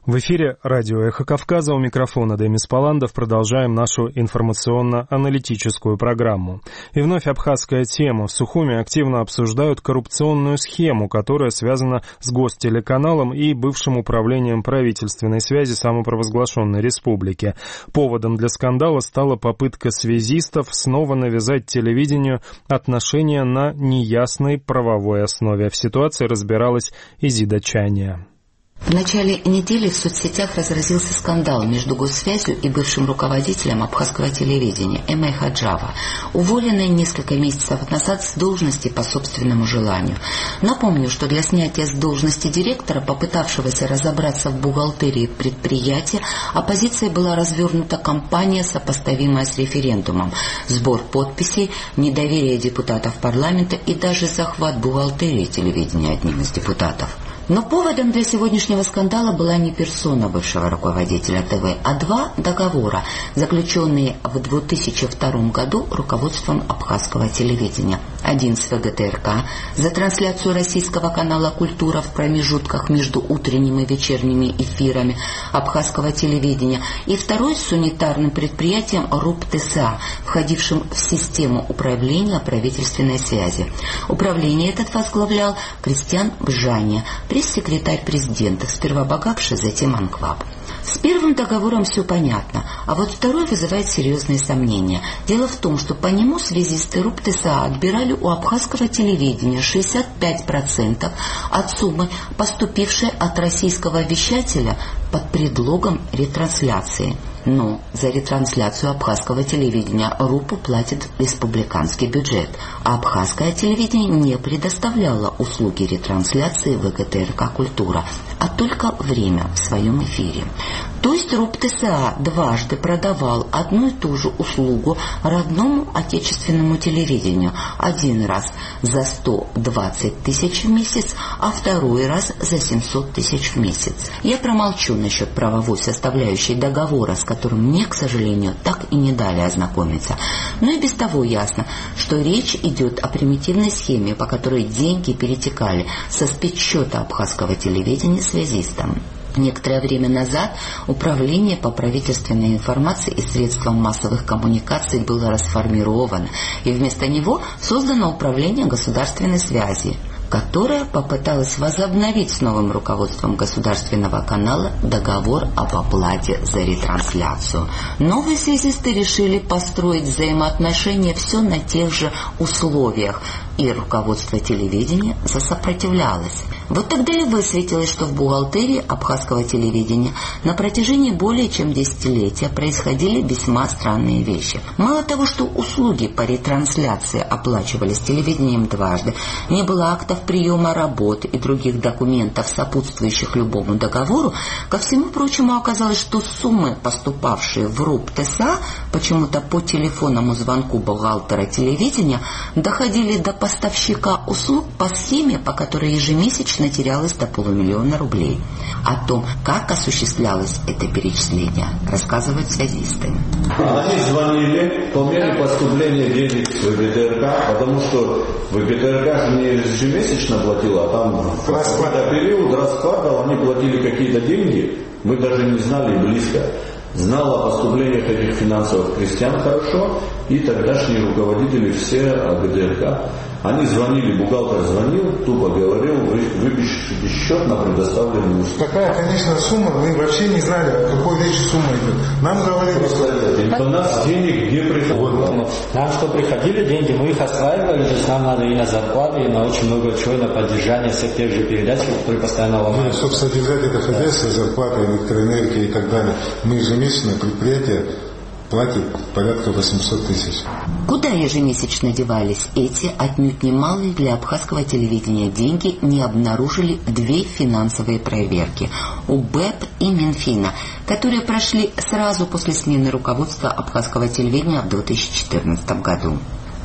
S1: В эфире радио «Эхо Кавказа», у микрофона Демис Паландов. Продолжаем нашу информационно-аналитическую программу. И вновь абхазская тема. В Сухуми активно обсуждают коррупционную схему, которая связана с гостелеканалом и бывшим управлением правительственной связи самопровозглашенной республики. Поводом для скандала стала попытка связистов снова навязать телевидению отношения на неясной правовой основе. В ситуации разбиралась Изида Чания.
S4: В начале недели в соцсетях разразился скандал между Госсвязью и бывшим руководителем абхазского телевидения Эмой Хаджава, уволенной несколько месяцев назад с должности по собственному желанию. Напомню, что для снятия с должности директора, попытавшегося разобраться в бухгалтерии предприятия, оппозицией была развернута кампания, сопоставимая с референдумом, сбор подписей, недоверие депутатов парламента и даже захват бухгалтерии телевидения одним из депутатов. Но поводом для сегодняшнего скандала была не персона бывшего руководителя ТВ, а два договора, заключенные в две тысячи втором году руководством абхазского телевидения. Один с ВГТРК за трансляцию российского канала «Культура» в промежутках между утренними и вечерними эфирами абхазского телевидения, и второй с унитарным предприятием РУП-ТСА, входившим в систему управления правительственной связи. Управление этот возглавлял Кристиан Бжаня, пресс-секретарь президента, сперва Багапши, затем Анкваб. С первым договором все понятно, а вот второй вызывает серьезные сомнения. Дело в том, что по нему связисты РУП-ТСА отбирали у абхазского телевидения шестьдесят пять процентов от суммы, поступившей от российского вещателя под предлогом ретрансляции. Но за ретрансляцию абхазского телевидения РУПу платит республиканский бюджет, а абхазское телевидение не предоставляло услуги ретрансляции ВГТРК «Культура», а только время в своем эфире. То есть РУП-ТСА дважды продавал одну и ту же услугу родному отечественному телевидению. Один раз за сто двадцать тысяч в месяц, а второй раз за семьсот тысяч в месяц. Я промолчу насчет правовой составляющей договора, с которым мне, к сожалению, так и не дали ознакомиться. Но и без того ясно, что речь идет о примитивной схеме, по которой деньги перетекали со спецсчета абхазского телевидения связистам. Некоторое время назад Управление по правительственной информации и средствам массовых коммуникаций было расформировано, и вместо него создано Управление государственной связи, которое попыталось возобновить с новым руководством государственного канала договор об оплате за ретрансляцию. Новые связисты решили построить взаимоотношения все на тех же условиях, и руководство телевидения засопротивлялось. Вот тогда и высветилось, что в бухгалтерии абхазского телевидения на протяжении более чем десятилетия происходили весьма странные вещи. Мало того, что услуги по ретрансляции оплачивались телевидением дважды, не было актов приема работы и других документов, сопутствующих любому договору, ко всему прочему оказалось, что суммы, поступавшие в РУП-ТСА, почему-то по телефонному звонку бухгалтера телевидения, доходили до поставщика услуг по схеме, по которой ежемесячно терялось до полумиллиона рублей. О том, как осуществлялось это перечисление, рассказывают связисты.
S6: Они звонили по мере поступления денег в ВГТРК, потому что ВГТРК же не ежемесячно платила, а там в какой-то период раскладывал, они платили какие-то деньги, мы даже не знали близко. Знал о поступлениях этих финансовых крестьян хорошо, и тогдашние руководители все ГДРК. Они звонили, бухгалтер звонил, тупо говорил, вы выпишите счет на предоставленную услугу.
S8: Какая, конечно, сумма, мы вообще не знали, о какой речи сумма идет. Нам говорили, что...
S6: У нас денег где приходило?
S9: Нам что приходили деньги, мы их осваивали, то есть нам надо и на зарплату, и на очень много чего, и на поддержание всех тех же передач, которые постоянно ломают.
S8: Ну, чтобы содержать это хозяйство, зарплата, электроэнергия и так далее, мы ежемесячно предприятие платит порядка восемьсот тысяч.
S4: Куда ежемесячно девались эти отнюдь немалые для абхазского телевидения деньги, не обнаружили две финансовые проверки у БЭП и Минфина, которые прошли сразу после смены руководства абхазского телевидения в две тысячи четырнадцатом году.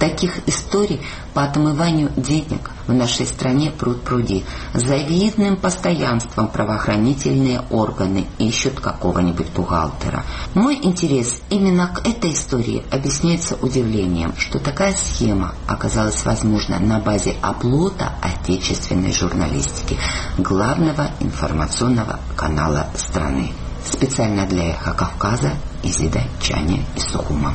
S4: Таких историй по отмыванию денег в нашей стране пруд-пруди. С завидным постоянством правоохранительные органы ищут какого-нибудь бухгалтера. Мой интерес именно к этой истории объясняется удивлением, что такая схема оказалась возможна на базе оплота отечественной журналистики, главного информационного канала страны. Специально для «Эхо Кавказа» Изида Чаня из Сухума.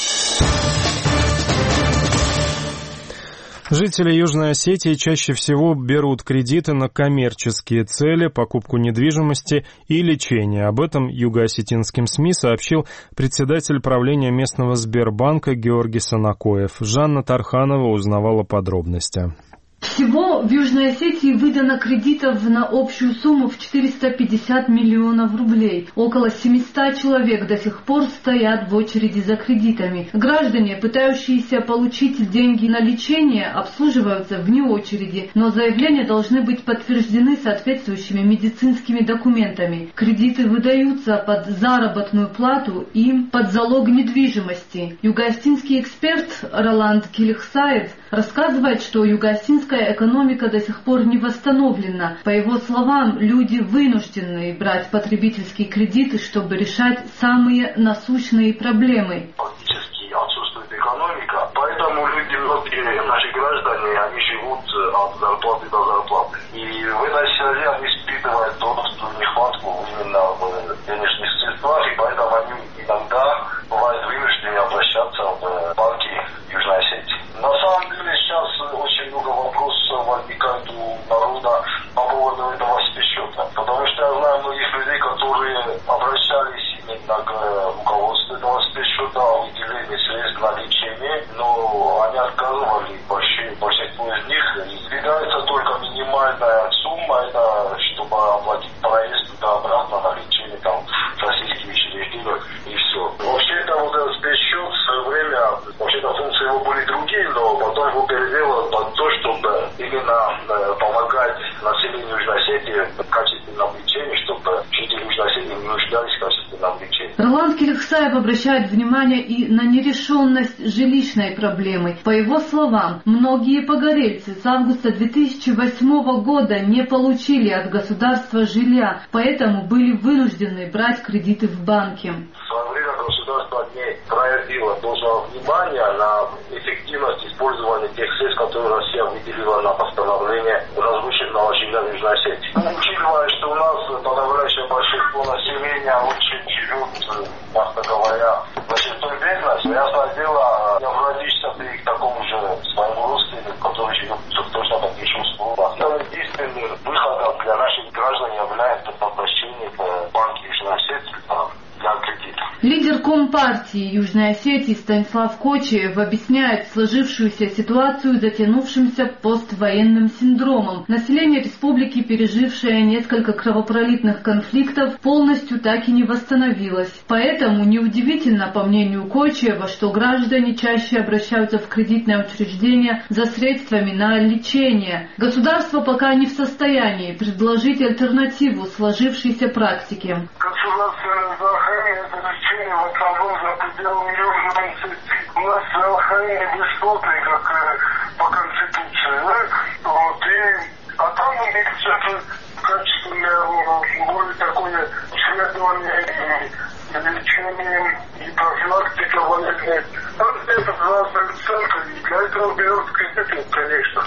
S1: Жители Южной Осетии чаще всего берут кредиты на коммерческие цели, покупку недвижимости и лечение. Об этом юго-осетинским СМИ сообщил председатель правления местного Сбербанка Георгий Санакоев. Жанна Тарханова узнавала подробности.
S10: Всего в Южной Осетии выдано кредитов на общую сумму в четыреста пятьдесят миллионов рублей. Около семьсот человек до сих пор стоят в очереди за кредитами. Граждане, пытающиеся получить деньги на лечение, обслуживаются вне очереди, но заявления должны быть подтверждены соответствующими медицинскими документами. Кредиты выдаются под заработную плату и под залог недвижимости. Юго-осетинский эксперт Роланд Килихсаев рассказывает, что юго-осетинская экономика до сих пор не восстановлена. По его словам, люди вынуждены брать потребительские кредиты, чтобы решать самые насущные проблемы.
S11: Практически отсутствует экономика, поэтому люди, многие наши граждане, они живут от зарплаты до зарплаты. И в этой связи они испытывают толстую нехватку именно в денежных средствах, и поэтому они иногда бывают вынуждены обращаться в банки Южной Осетии. На самом деле сейчас очень много вопросов возникает у народа по поводу этого спецсчета. Потому что я знаю многих людей, которые обращались именно к руководству этого спецсчета о выделении средств на лечение, но они отказывали, большинство из них. Избегается только минимальная сумма, это чтобы оплатить проезд туда-обратно на лечение там, в российских учреждениях и все. Вообще это вот этот спецсчет в свое время, вообще-то функции его были другие, но потом его переделали под то, чтобы именно помогать населению Южной Осетии в качественном лечении, чтобы жители Южной Осетии не нуждались в качественном лечении.
S10: Роланд Килихсаев обращает внимание и на нерешенность жилищной проблемы. По его словам, многие погорельцы с августа две тысячи восьмого года не получили от государства жилья, поэтому были вынуждены брать кредиты в банке.
S11: В свое время государство не проявило должного внимания на эффективность использования тех средств, которые Россия выделила на восстановление разрушенного жилья в Южной Осетии. Учитывая, что у нас подавляющее большинство населения очень живет, мягко говоря, большинство бедности, ясное дело, не обратишься ты к такому же своему родственнику, который живет в точно таких же условиях. Единственным выходом для наших граждан является обращение в банки Южной Осетии для кредита.
S10: Лидер Компартии Южной Осетии Станислав Кочиев объясняет сложившуюся ситуацию затянувшимся поствоенным синдромом. Население республики, пережившее несколько кровопролитных конфликтов, полностью так и не восстановилось. Поэтому неудивительно, по мнению Кочиева, что граждане чаще обращаются в кредитные учреждения за средствами на лечение. Государство пока не в состоянии предложить альтернативу сложившейся практике.
S11: Государственное здравоохранение – это лечение в основном за пределами Южной Осетии. У нас здравоохранение бесплатное, как по Конституции, да? Вот, и, а там у них что-то качественное, более такое исследование и лечение, и профилактика болезней. Это разные центры, и для этого берут кредиты, конечно,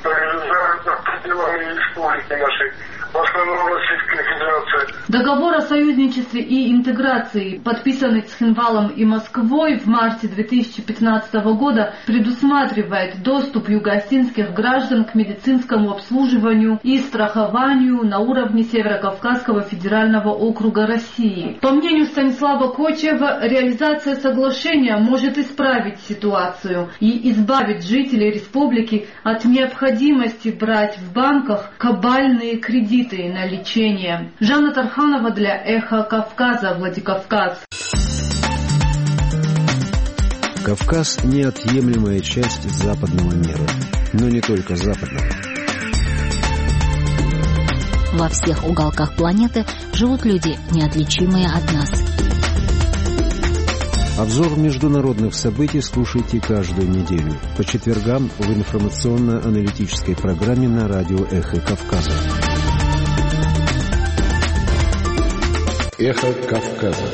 S11: за пределами республики нашей. В основном Российской Федерации.
S10: Договор о союзничестве и интеграции, подписанный Цхинвалом и Москвой в марте две тысячи пятнадцатого года, предусматривает доступ юго-осетинских граждан к медицинскому обслуживанию и страхованию на уровне Северо-Кавказского федерального округа России. По мнению Станислава Кочиева, реализация соглашения может исправить ситуацию и избавить жителей республики от необходимости брать в банках кабальные кредиты на лечение. Жанна Тарханова для «Эхо Кавказа», Владикавказ.
S24: Кавказ – неотъемлемая часть западного мира, но не только западного.
S5: Во всех уголках планеты живут люди, неотличимые от нас.
S24: Обзор международных событий слушайте каждую неделю по четвергам в информационно-аналитической программе на радио «Эхо Кавказа».
S3: «Эхо Кавказа».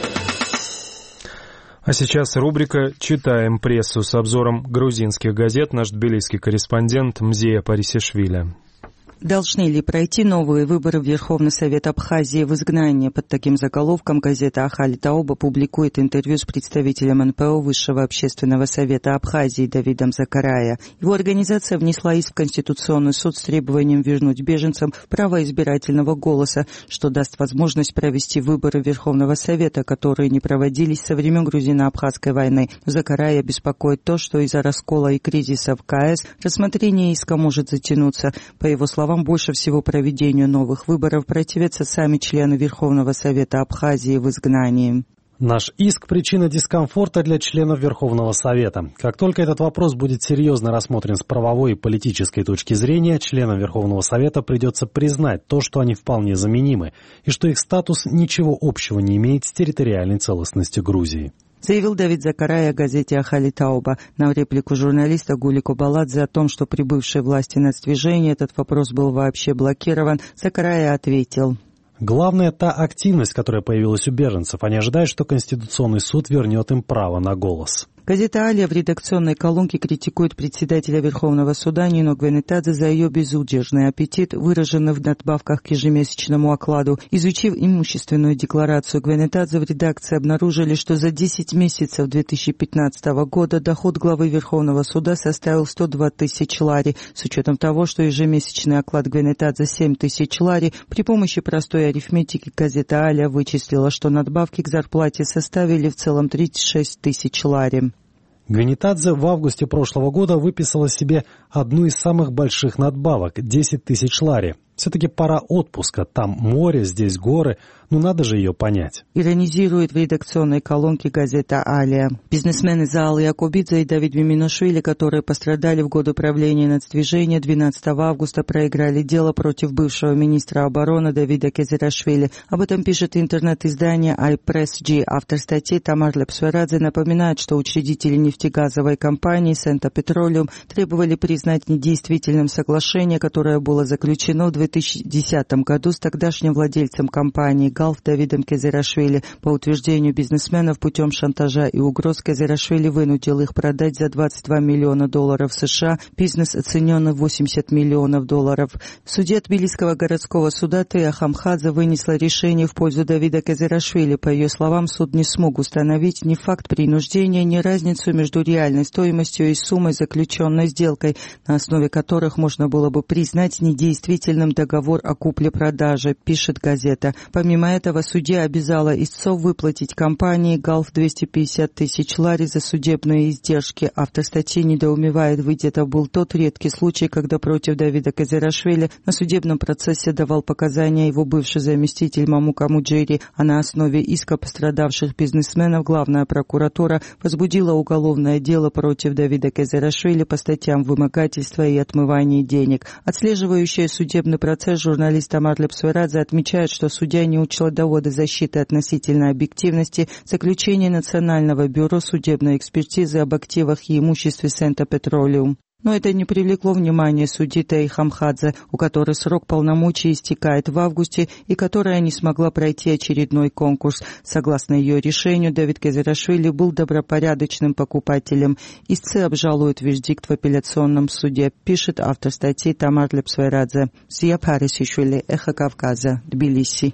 S1: А сейчас рубрика «Читаем прессу» с обзором грузинских газет. Наш тбилисский корреспондент Мзея Парисишвили.
S12: Должны ли пройти новые выборы в Верховный Совет Абхазии в изгнании? Под таким заголовком газета «Ахали Тауба» публикует интервью с представителем эн пэ о Высшего общественного совета Абхазии Давидом Закарая. Его организация внесла иск в Конституционный суд с требованием вернуть беженцам право избирательного голоса, что даст возможность провести выборы Верховного Совета, которые не проводились со времен грузино-абхазской войны. Закарая беспокоит то, что из-за раскола и кризиса в ка эс рассмотрение иска может затянуться. По его словам, больше всего проведению новых выборов противятся сами члены Верховного Совета Абхазии в изгнании.
S13: Наш иск – причина дискомфорта для членов Верховного Совета. Как только этот вопрос будет серьезно рассмотрен с правовой и политической точки зрения, членам Верховного Совета придется признать то, что они вполне заменимы, и что их статус ничего общего не имеет с территориальной целостностью Грузии.
S12: Заявил Давид Закарая газете «Ахали Тауба». На реплику журналиста Гули Кобаладзе о том, что при бывшей власти нацдвижения этот вопрос был вообще блокирован, Закарая ответил:
S13: «Главное та активность, которая появилась у беженцев. Они ожидают, что Конституционный суд вернет им право на голос».
S12: Газета «Алия» в редакционной колонке критикует председателя Верховного суда Нино Гвенетадзе за ее безудержный аппетит, выраженный в надбавках к ежемесячному окладу. Изучив имущественную декларацию Гвенетадзе, в редакции обнаружили, что за десять месяцев две тысячи пятнадцатого года доход главы Верховного суда составил сто два тысячи лари. С учетом того, что ежемесячный оклад Гвенетадзе семь тысяч лари, при помощи простой арифметики газета «Алия» вычислила, что надбавки к зарплате составили в целом тридцать шесть тысяч лари.
S13: Гвенетадзе в августе прошлого года выписала себе одну из самых больших надбавок – десять тысяч лари. Все-таки пора отпуска. Там море, здесь горы. Ну, надо же ее понять.
S12: Иронизирует в редакционной колонке газета «Алия». Бизнесмены Заал Якубидзе и Давид Миминошвили, которые пострадали в годы правления нацдвижения, двенадцатого августа проиграли дело против бывшего министра обороны Давида Кезирашвили. Об этом пишет интернет-издание iPress-G. Автор статьи Тамар Лепсверадзе напоминает, что учредители нефтегазовой компании Сента Петролиум требовали признать недействительным соглашение, которое было заключено в две тысячи десятом году с тогдашним владельцем компании Галф Давидом Кезирашвили. По утверждению бизнесменов, путем шантажа и угроз Кезирашвили вынудил их продать за двадцать два миллиона долларов США. Бизнес оценен в восемьдесят миллионов долларов. В суде Тбилисского городского суда Тея Хамхадзе вынесла решение в пользу Давида Кезирашвили. По ее словам, суд не смог установить ни факт принуждения, ни разницу между реальной стоимостью и суммой заключенной сделкой, на основе которых можно было бы признать недействительным договор о купле-продаже, пишет газета. Помимо этого, судья обязала истцов выплатить компании Галф двести пятьдесят тысяч лари за судебные издержки. Автор статьи недоумевает, ведь это был тот редкий случай, когда против Давида Кезирашвили на судебном процессе давал показания его бывший заместитель Мамука Муджири, а на основе иска пострадавших бизнесменов главная прокуратура возбудила уголовное дело против Давида Кезирашвили по статьям вымогательства и отмывания денег. Отслеживающая судебный процесс журналист Тамар Лепсверадзе отмечает, что судья не учла доводы защиты относительной объективности заключения Национального бюро судебной экспертизы об активах и имуществе Сента Петролиум. Но это не привлекло внимания судьи Теи Хамхадзе, у которой срок полномочий истекает в августе и которая не смогла пройти очередной конкурс. Согласно ее решению, Давид Кезирашвили был добропорядочным покупателем. Истцы обжалуют вердикт в апелляционном суде, пишет автор статьи Тамар Лепсверадзе. Мзея Парисишвили, Эхо Кавказа, Тбилиси.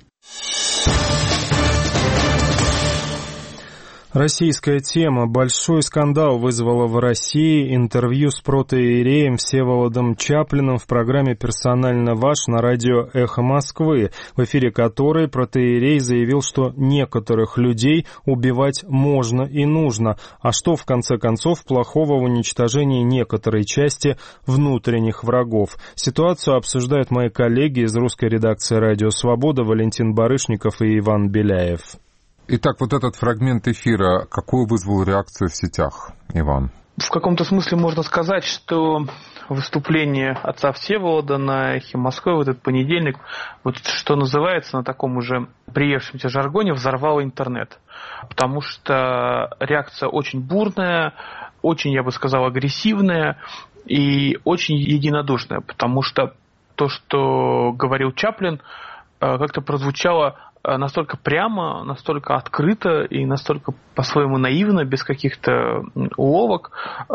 S1: Российская тема. Большой скандал вызвала в России интервью с протоиереем Всеволодом Чаплиным в программе «Персонально ваш» на радио «Эхо Москвы», в эфире которой протоиерей заявил, что некоторых людей убивать можно и нужно, а что, в конце концов, плохого в уничтожении некоторой части внутренних врагов. Ситуацию обсуждают мои коллеги из русской редакции «Радио Свобода» Валентин Барышников и Иван Беляев.
S14: Итак, вот этот фрагмент эфира, какую вызвал реакцию в сетях, Иван? В каком-то смысле можно сказать, что выступление отца Всеволода на «Эхе Москвы» в этот понедельник, вот что называется на таком уже приевшемся жаргоне, взорвало интернет. Потому что реакция очень бурная, очень, я бы сказал, агрессивная и очень единодушная. Потому что то, что говорил Чаплин, как-то прозвучало настолько прямо, настолько открыто и настолько по-своему наивно, без каких-то уловок,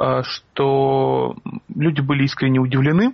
S14: что люди были искренне удивлены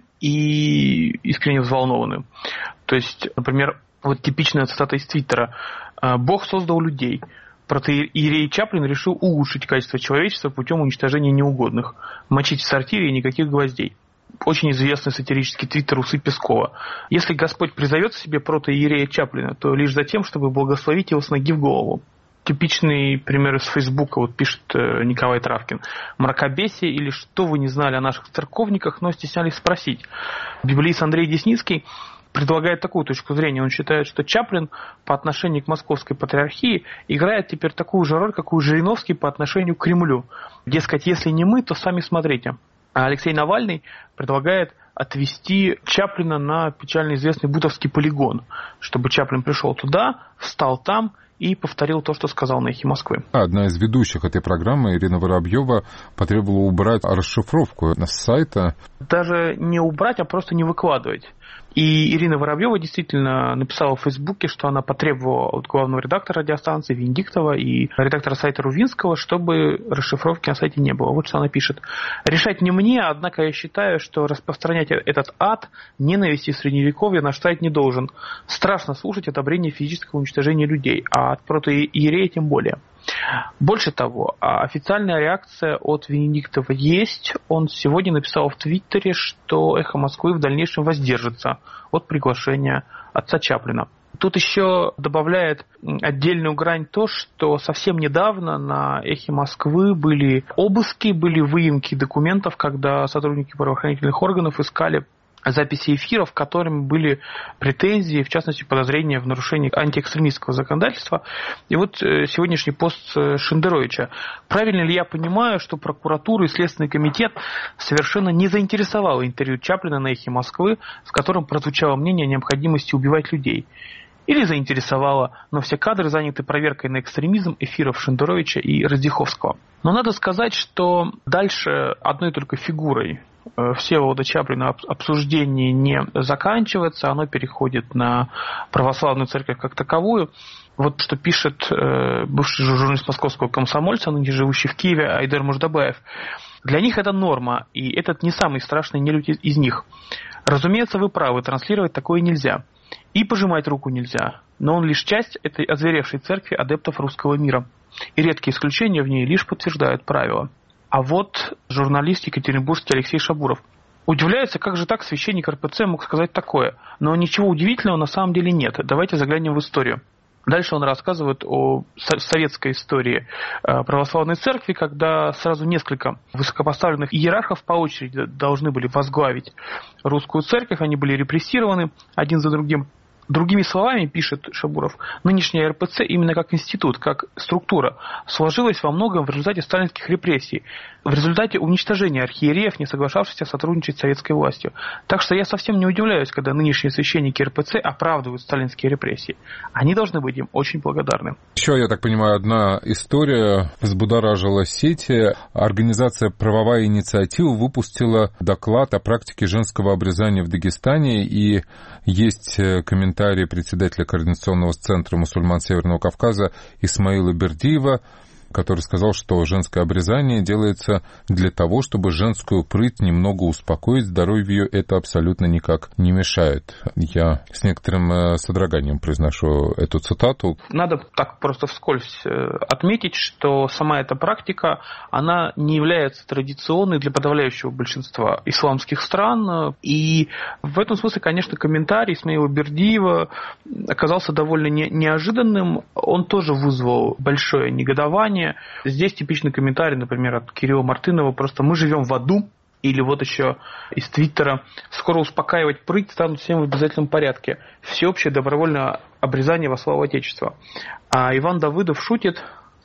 S14: и искренне взволнованы. То есть, например, вот типичная цитата из Твиттера: «Бог создал людей. Протоиерей Чаплин решил улучшить качество человечества путем уничтожения неугодных. Мочить в сортире и никаких гвоздей». Очень известный сатирический твиттер Усы Пескова. Если Господь призовет себе протоиерея Чаплина, то лишь за тем, чтобы благословить его с ноги в голову. Типичный пример из Фейсбука, вот пишет Николай Травкин. «Мракобесие или что вы не знали о наших церковниках, но стеснялись спросить». Библиист Андрей Десницкий предлагает такую точку зрения. Он считает, что Чаплин по отношению к Московской патриархии играет теперь такую же роль, какую Жириновский по отношению к Кремлю. Дескать, если не мы, то сами смотрите. А Алексей Навальный предлагает отвезти Чаплина на печально известный Бутовский полигон, чтобы Чаплин пришел туда, встал там и повторил то, что сказал на «Эхе Москвы».
S15: Одна из ведущих этой программы, Ирина Воробьева, потребовала убрать расшифровку с сайта.
S14: Даже не убрать, а просто не выкладывать. И Ирина Воробьева действительно написала в Фейсбуке, что она потребовала от главного редактора радиостанции Венедиктова и редактора сайта Рувинского, чтобы расшифровки на сайте не было. Вот что она пишет. «Решать не мне, однако я считаю, что распространять этот ад ненависти средневековья наш сайт не должен. Страшно слушать одобрение физического уничтожения людей, а от протоиерея тем более». Больше того, официальная реакция от Венедиктова есть. Он сегодня написал в Твиттере, что «Эхо Москвы» в дальнейшем воздержится от приглашения отца Чаплина. Тут еще добавляет отдельную грань то, что совсем недавно на «Эхе Москвы» были обыски, были выемки документов, когда сотрудники правоохранительных органов искали записи эфиров, которыми были претензии, в частности, подозрения в нарушении антиэкстремистского законодательства. И вот сегодняшний пост Шендеровича. Правильно ли я понимаю, что прокуратура и Следственный комитет совершенно не заинтересовало интервью Чаплина на «Эхе Москвы», в котором прозвучало мнение о необходимости убивать людей? Или заинтересовало, но все кадры заняты проверкой на экстремизм эфиров Шендеровича и Раздиховского. Но надо сказать, что дальше одной только фигурой Всеволода Чаплина обсуждение не заканчивается, оно переходит на православную церковь как таковую. Вот что пишет э, бывший журналист московского «Комсомольца», ныне живущий в Киеве, Айдер Муждабаев. Для них это норма, и этот не самый страшный нелюдь из них. Разумеется, вы правы, транслировать такое нельзя. И пожимать руку нельзя. Но он лишь часть этой озверевшей церкви адептов русского мира. И редкие исключения в ней лишь подтверждают правила. А вот журналист екатеринбургский Алексей Шабуров. Удивляется, как же так священник эр пэ цэ мог сказать такое. Но ничего удивительного на самом деле нет. Давайте заглянем в историю. Дальше он рассказывает о советской истории православной церкви, когда сразу несколько высокопоставленных иерархов по очереди должны были возглавить русскую церковь. Они были репрессированы один за другим. Другими словами, пишет Шабуров, нынешняя эр пэ цэ именно как институт, как структура, сложилась во многом в результате сталинских репрессий, в результате уничтожения архиереев, не соглашавшихся сотрудничать с советской властью. Так что я совсем не удивляюсь, когда нынешние священники эр пэ цэ оправдывают сталинские репрессии. Они должны быть им очень благодарны.
S15: Еще, я так понимаю, одна история взбудоражила сети. Организация «Правовая инициатива» выпустила доклад о практике женского обрезания в Дагестане, и есть комментарий председателя Координационного центра мусульман Северного Кавказа Исмаила Бердиева, который сказал, что женское обрезание делается для того, чтобы женскую прыть немного успокоить, здоровью это абсолютно никак не мешает. Я с некоторым содроганием произношу эту цитату.
S14: Надо так просто вскользь отметить, что сама эта практика, она не является традиционной для подавляющего большинства исламских стран. И в этом смысле, конечно, комментарий Исмаила Бердиева оказался довольно не- неожиданным. Он тоже вызвал большое негодование. Здесь типичный комментарий, например, от Кирилла Мартынова, просто «мы живем в аду». Или вот еще из Твиттера: «Скоро успокаивать прыть станут всем в обязательном порядке. Всеобщее добровольное обрезание во славу Отечества». А Иван Давыдов шутит: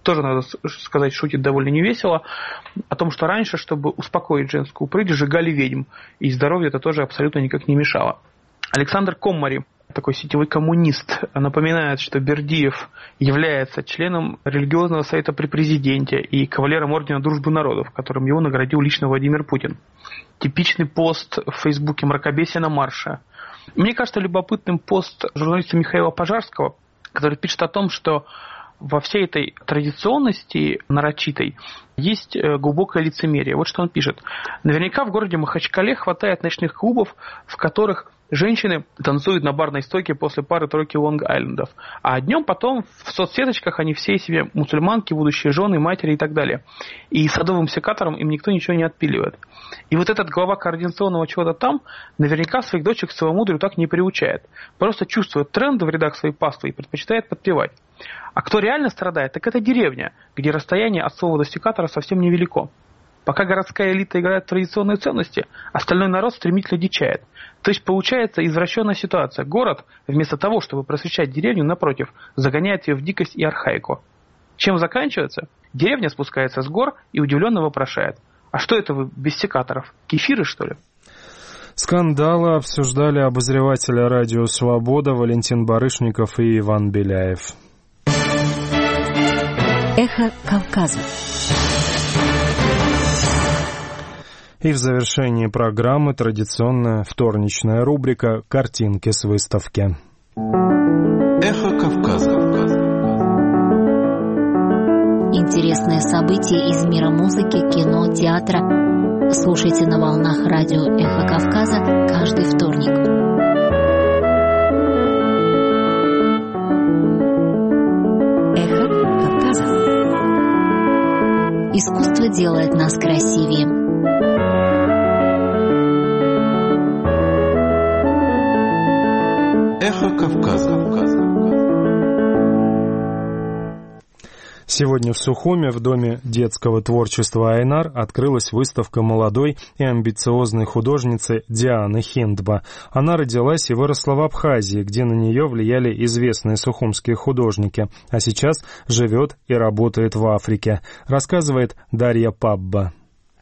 S14: тоже, надо сказать, шутит довольно невесело, о том, что раньше, чтобы успокоить женскую прыть, сжигали ведьм, и здоровью это тоже абсолютно никак не мешало. Александр Коммари, такой сетевой коммунист, напоминает, что Бердиев является членом религиозного совета при президенте и кавалером ордена Дружбы народов, которым его наградил лично Владимир Путин. Типичный пост в Фейсбуке «Мракобесие на марше». Мне кажется любопытным пост журналиста Михаила Пожарского, который пишет о том, что во всей этой традиционности нарочитой есть глубокое лицемерие. Вот что он пишет. Наверняка в городе Махачкале хватает ночных клубов, в которых женщины танцуют на барной стойке после пары-тройки Лонг-Айлендов. А днем потом в соцсеточках они все себе мусульманки, будущие жены, матери и так далее. И садовым секатором им никто ничего не отпиливает. И вот этот глава координационного чего-то там наверняка своих дочек к целомудрию так не приучает. Просто чувствует тренды в рядах своей паствы и предпочитает подпевать. А кто реально страдает, так это деревня, где расстояние от слова до секатора совсем невелико. Пока городская элита играет в традиционные ценности, остальной народ стремительно дичает. То есть получается извращенная ситуация. Город, вместо того, чтобы просвещать деревню, напротив, загоняет ее в дикость и архаику. Чем заканчивается? Деревня спускается с гор и удивленно вопрошает. А что это вы без секаторов? Кефиры, что ли?
S1: Скандалы обсуждали обозреватели радио «Свобода» Валентин Барышников и Иван Беляев.
S5: Эхо Кавказа.
S1: И в завершении программы традиционная вторничная рубрика «Картинки с выставки».
S3: Эхо Кавказа.
S5: Интересные события из мира музыки, кино, театра. Слушайте на волнах радио «Эхо Кавказа» каждый вторник. Эхо Кавказа. Искусство делает нас красивее.
S3: Эхо Кавказа.
S1: Сегодня в Сухуме в Доме детского творчества «Айнар» открылась выставка молодой и амбициозной художницы Дианы Хиндба. Она родилась и выросла в Абхазии, где на нее влияли известные сухумские художники, а сейчас живет и работает в Африке, рассказывает Дарья Пабба.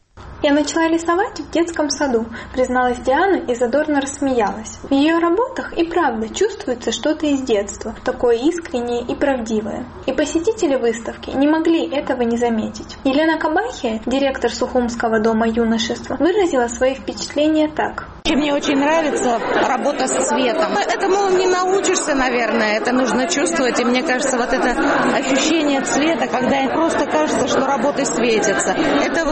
S7: «Я начала рисовать в детском саду», — призналась Диана и задорно рассмеялась. В ее работах и правда чувствуется что-то из детства, такое искреннее и правдивое. И посетители выставки не могли этого не заметить. Елена Кабахия, директор Сухумского дома юношества, выразила свои впечатления так.
S16: Мне очень нравится работа с цветом. Этому не научишься, наверное, это нужно чувствовать. И мне кажется, вот это ощущение цвета, когда просто кажется, что работы светятся, это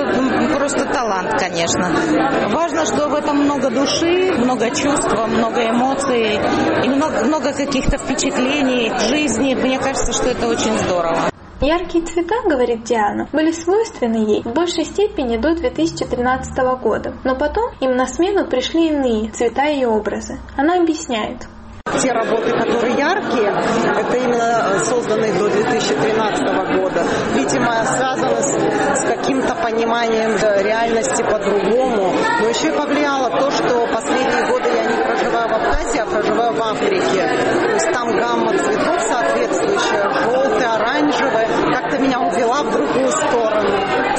S16: вот просто талант, конечно. Важно, что в этом много души, много чувства, много эмоций и много, много каких-то впечатлений жизни. Мне кажется, что это очень здорово.
S7: Яркие цвета, говорит Диана, были свойственны ей в большей степени до две тысячи тринадцатого года, но потом им на смену пришли иные цвета и образы. Она объясняет.
S17: Те работы, которые яркие, это именно созданные до две тысячи тринадцатого года. Видимо, связано с, с каким-то пониманием реальности по-другому. Но еще и повлияло то, что последние годы я не проживаю в Абхазии, а проживаю в Африке. То есть там гамма цветов соответствующая, желтая, оранжевая, как-то меня увела в другую сторону.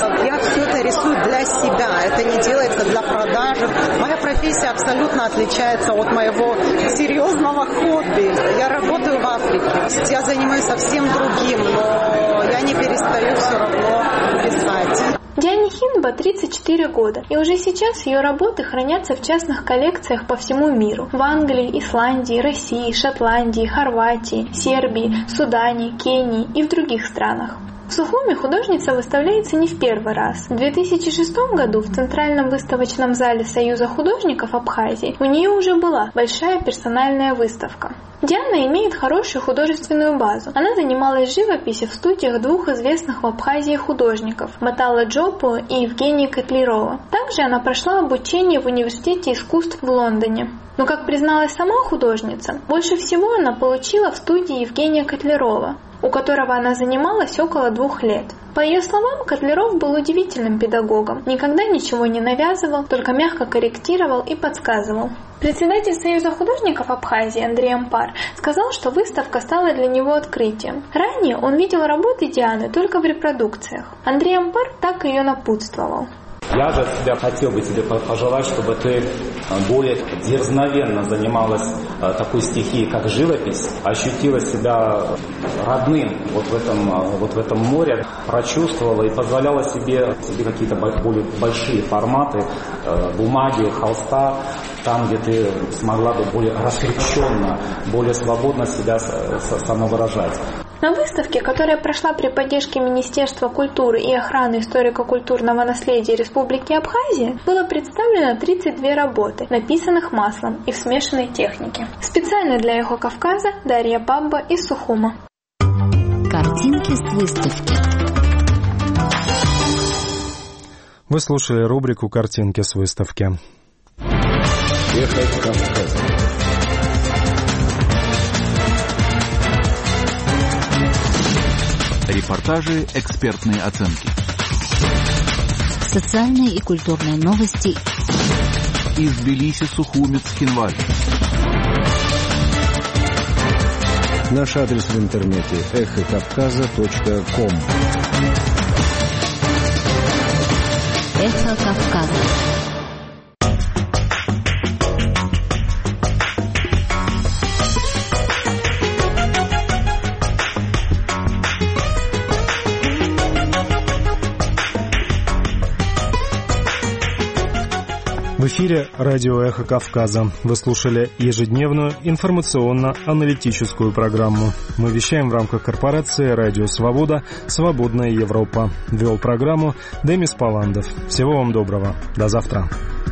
S17: Я все это рисую для себя, это не делается для продажи. Моя профессия абсолютно отличается от моего серьезного хобби. Я работаю в Африке. Я занимаюсь совсем другим, но я не перестаю все равно писать.
S7: Диане Хиндба тридцать четыре года, и уже сейчас ее работы хранятся в частных коллекциях по всему миру. В Англии, Исландии, России, Шотландии, Хорватии, Сербии, Судане, Кении и в других странах. В Сухуме художница выставляется не в первый раз. В две тысячи шестом году в Центральном выставочном зале Союза художников Абхазии у нее уже была большая персональная выставка. Диана имеет хорошую художественную базу. Она занималась живописью в студиях двух известных в Абхазии художников – Маталла Джопу и Евгения Котлярова. Также она прошла обучение в Университете искусств в Лондоне. Но, как призналась сама художница, больше всего она получила в студии Евгения Котлярова, у которого она занималась около двух лет. По ее словам, Котляров был удивительным педагогом, никогда ничего не навязывал, только мягко корректировал и подсказывал. Председатель Союза художников Абхазии Андрей Ампар сказал, что выставка стала для него открытием. Ранее он видел работы Дианы только в репродукциях. Андрей Ампар так ее напутствовал.
S18: Я же тебя хотел бы тебе пожелать, чтобы ты более дерзновенно занималась такой стихией, как живопись, ощутила себя родным вот в этом, вот в этом море, прочувствовала и позволяла себе, себе какие-то более большие форматы бумаги, холста, там, где ты смогла бы более раскрепощенно, более свободно себя самовыражать.
S7: На выставке, которая прошла при поддержке Министерства культуры и охраны историко-культурного наследия Республики Абхазия, было представлено тридцать две работы, написанных маслом и в смешанной технике. Специально для «Эхо Кавказа» Дарья Бабба из Сухума.
S5: Картинки с выставки.
S1: Вы слушали рубрику «Картинки с выставки».
S24: «Эхо Кавказа».
S3: Репортажи, экспертные оценки.
S5: Социальные и культурные новости.
S3: Из Тбилиси, Сухуми, Цхинваль.
S24: Наш адрес в интернете эхо кавказа точка ком.
S5: Эхо Кавказа.
S1: В эфире радио «Эхо Кавказа». Вы слушали ежедневную информационно-аналитическую программу. Мы вещаем в рамках корпорации «Радио Свобода. Свободная Европа». Вел программу Демис Паландов. Всего вам доброго. До завтра.